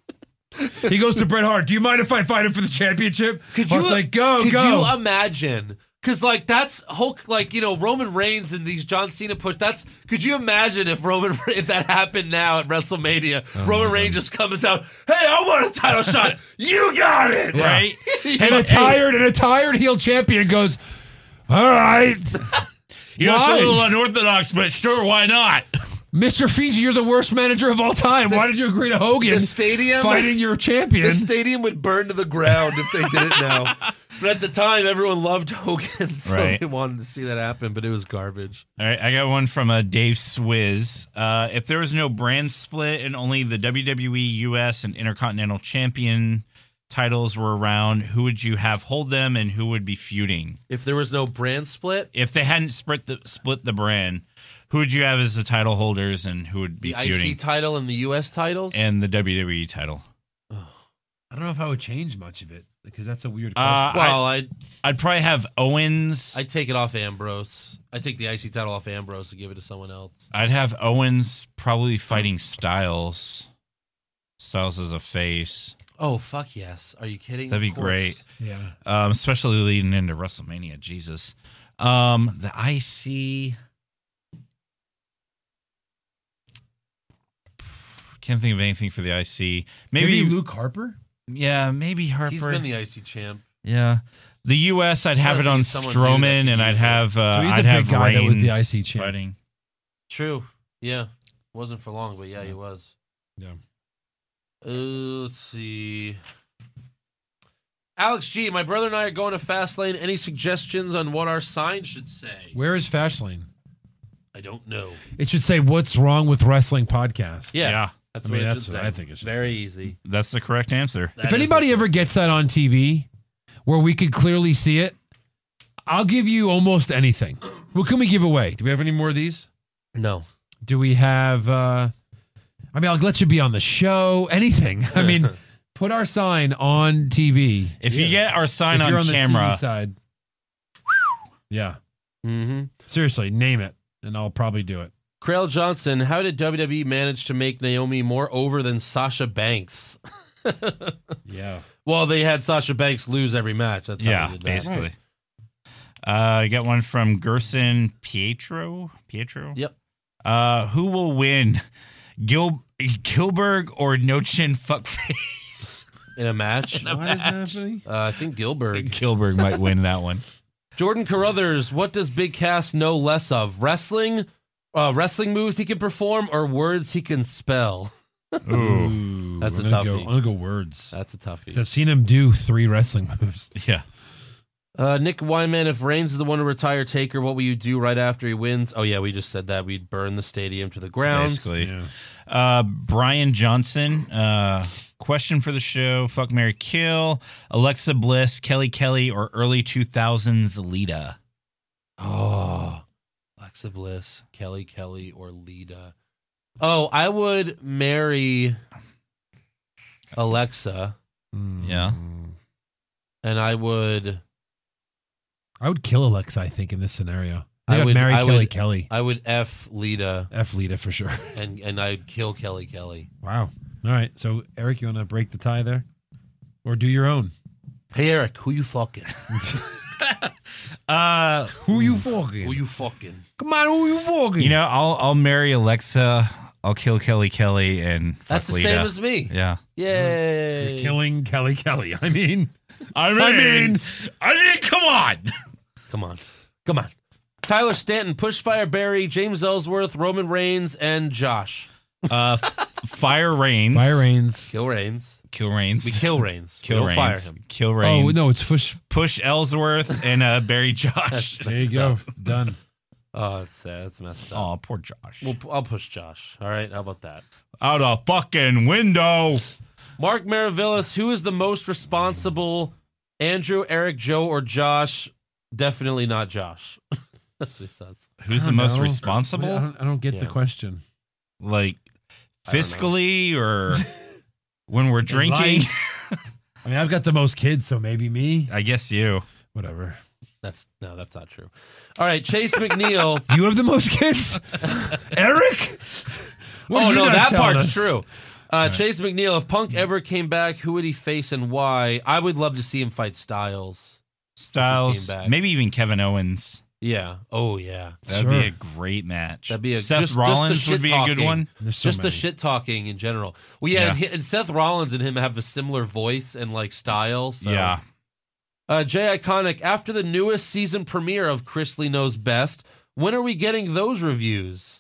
He goes to Bret Hart. Do you mind if I fight him for the championship? Could Hart's you like, go, could go. you imagine? Because like that's Hulk, like you know Roman Reigns and these John Cena push. That's could you imagine if Roman if that happened now at WrestleMania? Oh, Roman Reigns just comes out, hey, I want a title shot. You got it, Yeah. right? And a tired and a tired heel champion goes, all right. You know, it's a Why? little unorthodox, but sure, why not? Mister Fiji, you're the worst manager of all time. The- Why did you agree to Hogan the stadium fighting your champion? The stadium would burn to the ground if they did it now. But at the time, everyone loved Hogan, so Right. they wanted to see that happen. But it was garbage. All right, I got one from uh, Dave Swizz. Uh, if there was no brand split and only the W W E U S and Intercontinental Champion titles were around, who would you have hold them and who would be feuding? If there was no brand split, If they hadn't split the split the brand, who would you have as the title holders and who would be the feuding? I C title and the U S titles, And the W W E title. I don't know if I would change much of it because that's a weird Uh, question. well, I'd I'd probably have Owens. I'd take it off Ambrose. I'd take the I C title off Ambrose to give it to someone else. I'd have Owens probably fighting Styles. Styles as a face. Oh fuck yes! Are you kidding? That'd be Of course. great. yeah. Um, especially leading into WrestleMania. Jesus. Um, the I C. Can't think of anything for the I C. Maybe, Maybe Luke Harper? yeah, maybe Harper. He's been the I C champ. yeah. The U S, I'd have trying it to on think of someone new that Strowman, could and I'd use it. have uh, So he's a I'd big have guy that was the Reigns I C champ. fighting. True. Yeah. Wasn't for long, but yeah, he was. Yeah. Uh, let's see. Alex G, my brother and I are going to Fastlane. Any suggestions on what our sign should say? Where is Fastlane? I don't know. It should say, what's wrong with wrestling podcast? Yeah. Yeah. That's I what mean, it that's should what say. I think it should Very say. easy. That's the correct answer. That If is anybody the- ever gets that on T V where we could clearly see it, I'll give you almost anything. What can we give away? Do we have any more of these? No. Do we have, uh, I mean, I'll let you be on the show, anything. I mean, put our sign on T V. If you get our sign If you're on, on the camera, T V side. Yeah. Mm-hmm. Seriously, name it, and I'll probably do it. Crail Johnson, how did W W E manage to make Naomi more over than Sasha Banks? Yeah. Well, they had Sasha Banks lose every match. That's how yeah, they did that. basically. Uh, I got one from Gerson Pietro. Pietro. Yep. Uh, who will win, Gil Gilbert or No Chin Fuckface? In a match? In a Why is match. that happening? Uh, I think Gilbert. Gilbert might win that one. Jordan Carruthers, what does Big Cass know less of? Wrestling, uh, wrestling moves he can perform, or words he can spell? Ooh, That's a I'm gonna go- toughie. I'm going to go words. That's a toughie. I've seen him do three wrestling moves. Yeah. Uh, Nick Wyman, if Reigns is the one to retire Taker, what will you do right after he wins? Oh, yeah, we just said that. We'd burn the stadium to the ground. Basically. Yeah. Uh, Brian Johnson, uh, question for the show. Fuck, marry, kill. Alexa Bliss, Kelly Kelly, or early two thousands Lita? Oh, Alexa Bliss, Kelly Kelly, or Lita. Oh, I would marry Alexa, Yeah. and I would... I would kill Alexa, I think, in this scenario. I, I think I'd would marry I Kelly would, Kelly. I would F Lita, F Lita for sure. and, and I'd kill Kelly Kelly. Wow. All right. So, Eric, you want to break the tie there? Or do your own? Hey, Eric, who you fucking? Uh, Who you fucking? Who you fucking? Come on, who you fucking? you know, I'll I'll marry Alexa. I'll kill Kelly Kelly and fuck That's the Lita. same as me. Yeah. Yay. You're killing Kelly Kelly. I mean, I mean, I mean, I mean, come on. Come on. Come on. Tyler Stanton, Pushfire Barry, James Ellsworth, Roman Reigns, and Josh. Uh, f- Fire Reigns. Fire Reigns. Kill Reigns. Kill Reigns. We kill Reigns. Kill we don't Reigns. fire him. Kill Reigns. Oh no, it's Push. Push Ellsworth and uh, Barry Josh. There you go. Done. Oh, that's sad. That's messed up. Oh, poor Josh. We'll, I'll push Josh. All right. How about that? Out a fucking window. Mark Maravillas, who is the most responsible? Andrew, Eric, Joe, or Josh? Definitely not Josh. That's what he says. Who's I the don't most know. responsible? I don't, I don't get Yeah. the question. Like I don't fiscally or when we're drinking? I mean, I've got the most kids, so maybe me. I guess you. Whatever. That's no, that's not true. All right, Chase McNeil. You have the most kids, Eric. What are Oh you no, not that telling part's us? true. Uh, Chase McNeil, if Punk ever came back, who would he face and why? I would love to see him fight Styles. Styles, came back. maybe even Kevin Owens. Yeah. Oh yeah. That'd Sure. be a great match. That'd be a Seth just, Rollins just the would be a good shit-talking. one. There's so Just the many. shit talking in general. Well, yeah, Yeah. And, he- and Seth Rollins and him have a similar voice and like style. So. Yeah. Uh, Jay Iconic, after the newest season premiere of Chris Lee Knows Best, when are we getting those reviews?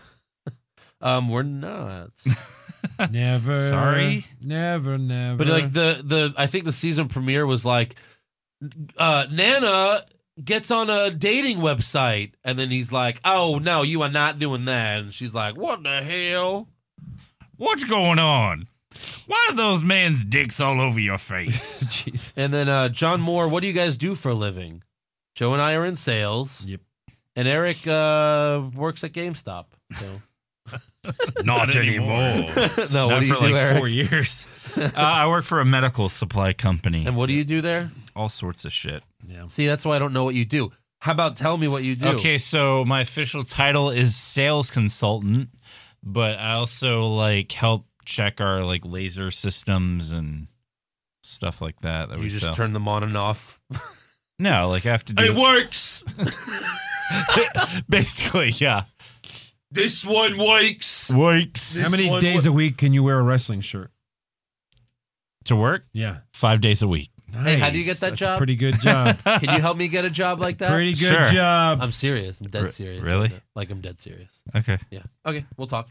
um, we're not. Never. Sorry? Never, never. But like the the I think the season premiere was like uh Nana gets on a dating website and then he's like, "Oh no, you are not doing that." And she's like, "What the hell?" What's going on? Why are those men's dicks all over your face? Jesus. And then uh John Moore, what do you guys do for a living? Joe and I are in sales. Yep. And Eric uh works at GameStop. So Not anymore. no, Not what do you for do, like Eric? four years. uh, I work for a medical supply company. And what do you do there? All sorts of shit. Yeah. See, that's why I don't know what you do. How about tell me what you do? Okay, so my official title is sales consultant, but I also like help check our like laser systems and stuff like that that You we just sell. turn them on and off. No, like I have to do It works. basically, yeah. This one works. Works. How many one days wo- a week can you wear a wrestling shirt? To work? Yeah. Five days a week. Hey, how do you get Nice. that That's job? A pretty good job. Can you help me get a job like that? Pretty good Sure. job. I'm serious. I'm dead R- serious. really? Like I'm dead serious. Okay. Yeah. Okay, we'll talk.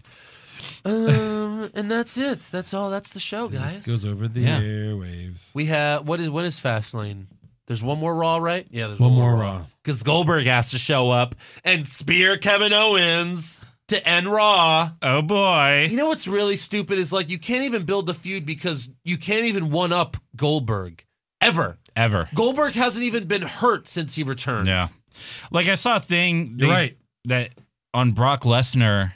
Um, and that's it. That's all. That's the show, guys. Goes over the Yeah. airwaves. We have what is what is Fastlane? There's one more Raw, right? Yeah, there's One more Raw. Because Goldberg has to show up and spear Kevin Owens to end Raw. Oh boy. You know what's really stupid is like you can't even build the feud because you can't even one up Goldberg ever. Ever. Goldberg hasn't even been hurt since he returned. Yeah. Like I saw a thing You're they- right. that on Brock Lesnar,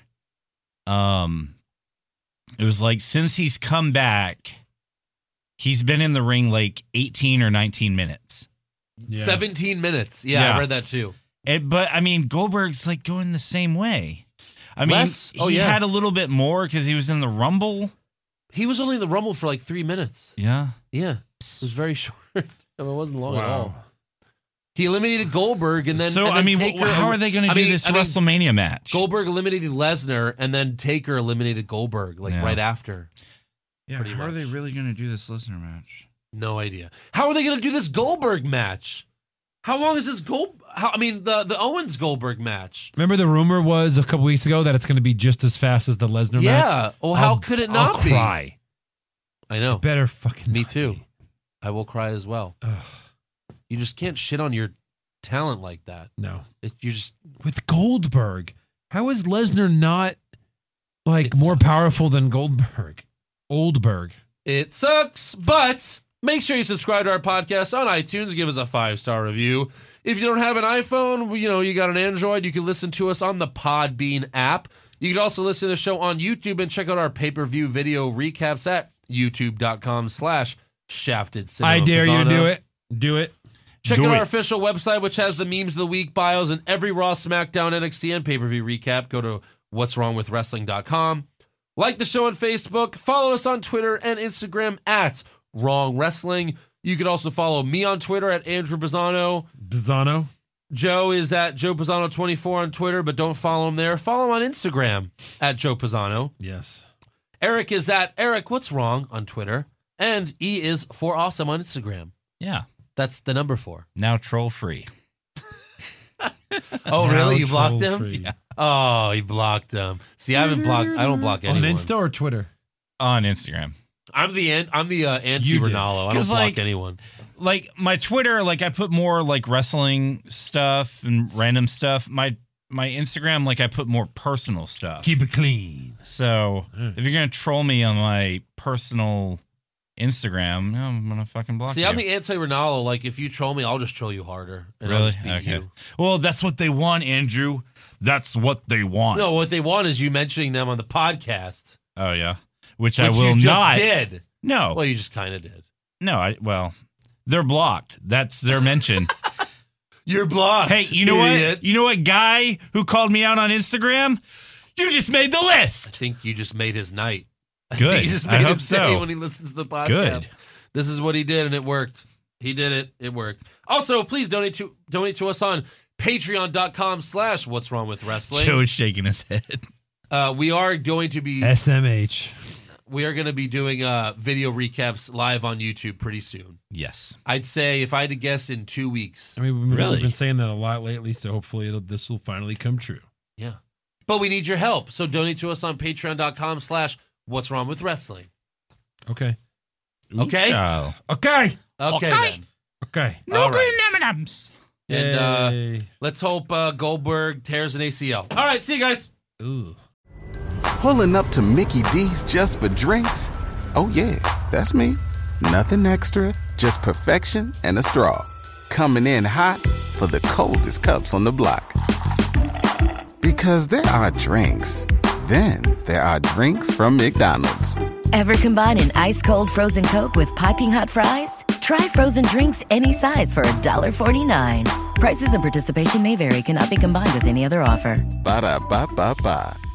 um, it was like since he's come back, he's been in the ring like eighteen or nineteen minutes. Yeah. seventeen minutes. Yeah, Yeah. I read that too. It, but I mean, Goldberg's like going the same way. I mean, Less? Oh, he yeah. had a little bit more because he was in the Rumble. He was only in the Rumble for like three minutes. Yeah. Yeah, it was very short. I mean, it wasn't long at Wow. all. He eliminated Goldberg and then. so and I then mean, Taker, wh- how are they going to I do mean- this I mean, WrestleMania match? Goldberg eliminated Lesnar and then Taker eliminated Goldberg like Yeah. right after. yeah, pretty how are they much. really going to do this listener match? No idea. How are they going to do this Goldberg match? How long is this Gold? How, I mean, the the Owens Goldberg match. Remember the rumor was a couple weeks ago that it's going to be just as fast as the Lesnar match? Yeah. Oh, how I'll- could it not I'll be? cry. I know. Better fucking Me not too. be. I will cry as well. Ugh, You just can't shit on your talent like that. no. It, you just With Goldberg, how is Lesnar not like It more sucks. powerful than Goldberg? Oldberg. It sucks, but make sure you subscribe to our podcast on iTunes. Give us a five-star review. If you don't have an iPhone, you know, you got an Android, you can listen to us on the Podbean app. You can also listen to the show on YouTube and check out our pay-per-view video recaps at youtube.com slash shafted cinema. I dare you to Pisano. do it. Do it. Check Do out it. our official website, which has the memes of the week bios and every Raw, SmackDown, N X T, and pay-per-view recap. Go to what's wrong with wrestling dot com. Like the show on Facebook. Follow us on Twitter and Instagram at Wrong Wrestling. You can also follow me on Twitter at Andrew Bizzano. Bizzano. Joe is at Joe Pisano twenty-four on Twitter, but don't follow him there. Follow him on Instagram at Joe Pisano. Yes. Eric is at Eric What's Wrong on Twitter. And E is for awesome on Instagram. Yeah. That's the number four. Now troll free. Oh, Now really? You blocked troll him? free. Yeah. Oh, he blocked him. See, I haven't blocked. I don't block On anyone. Insta or Twitter? On Instagram. I'm the an- I'm the uh, anti You did. Ronaldo. I don't 'Cause, block like- anyone. Like my Twitter, like I put more like wrestling stuff and random stuff. My my Instagram, like I put more personal stuff. Keep it clean. So Mm. if you're gonna troll me on my personal Instagram, no, I'm gonna fucking block See, you. I'm the anti Ronaldo. Like, if you troll me, I'll just troll you harder, and I'll Really? just beat Okay. you. Well, that's what they want, Andrew. That's what they want. No, what they want is you mentioning them on the podcast, Oh yeah, which, which I will you just not. did. No, Well, you just kind of did. no. I well, they're blocked. That's their mention. You're blocked. Hey, you know idiot. what? You know what guy who called me out on Instagram? You just made the I list. think you just made his night. I Good. think you just I made hope his day so. when he listens to the podcast. Good. This is what he did, and it worked. He did it. It worked. Also, please donate to donate to us on patreon.com slash what's wrong with wrestling. Joe is shaking his head. Uh, we are going to be S M H. we are going to be doing uh, video recaps live on YouTube pretty soon. Yes. I'd say, if I had to guess, in two weeks. I mean, we've Really? been saying that a lot lately, so hopefully it'll, this will finally come true. Yeah. But we need your help. So donate to us on patreon.com slash what's wrong with wrestling. Okay. Okay? Ciao. Okay. Okay, Okay. then. Okay. No All green right. M and M's. And uh, Yay. let's hope uh, Goldberg tears an A C L. All right, see you guys. Ooh. Pulling up to Mickey D's just for drinks? Oh, yeah, that's me. Nothing extra, just perfection and a straw. Coming in hot for the coldest cups on the block. Because there are drinks, then there are drinks from McDonald's. Ever combine an ice-cold frozen Coke with piping hot fries? Try frozen drinks any size for one forty-nine. Prices and participation may vary. Cannot be combined with any other offer. Ba-da-ba-ba-ba.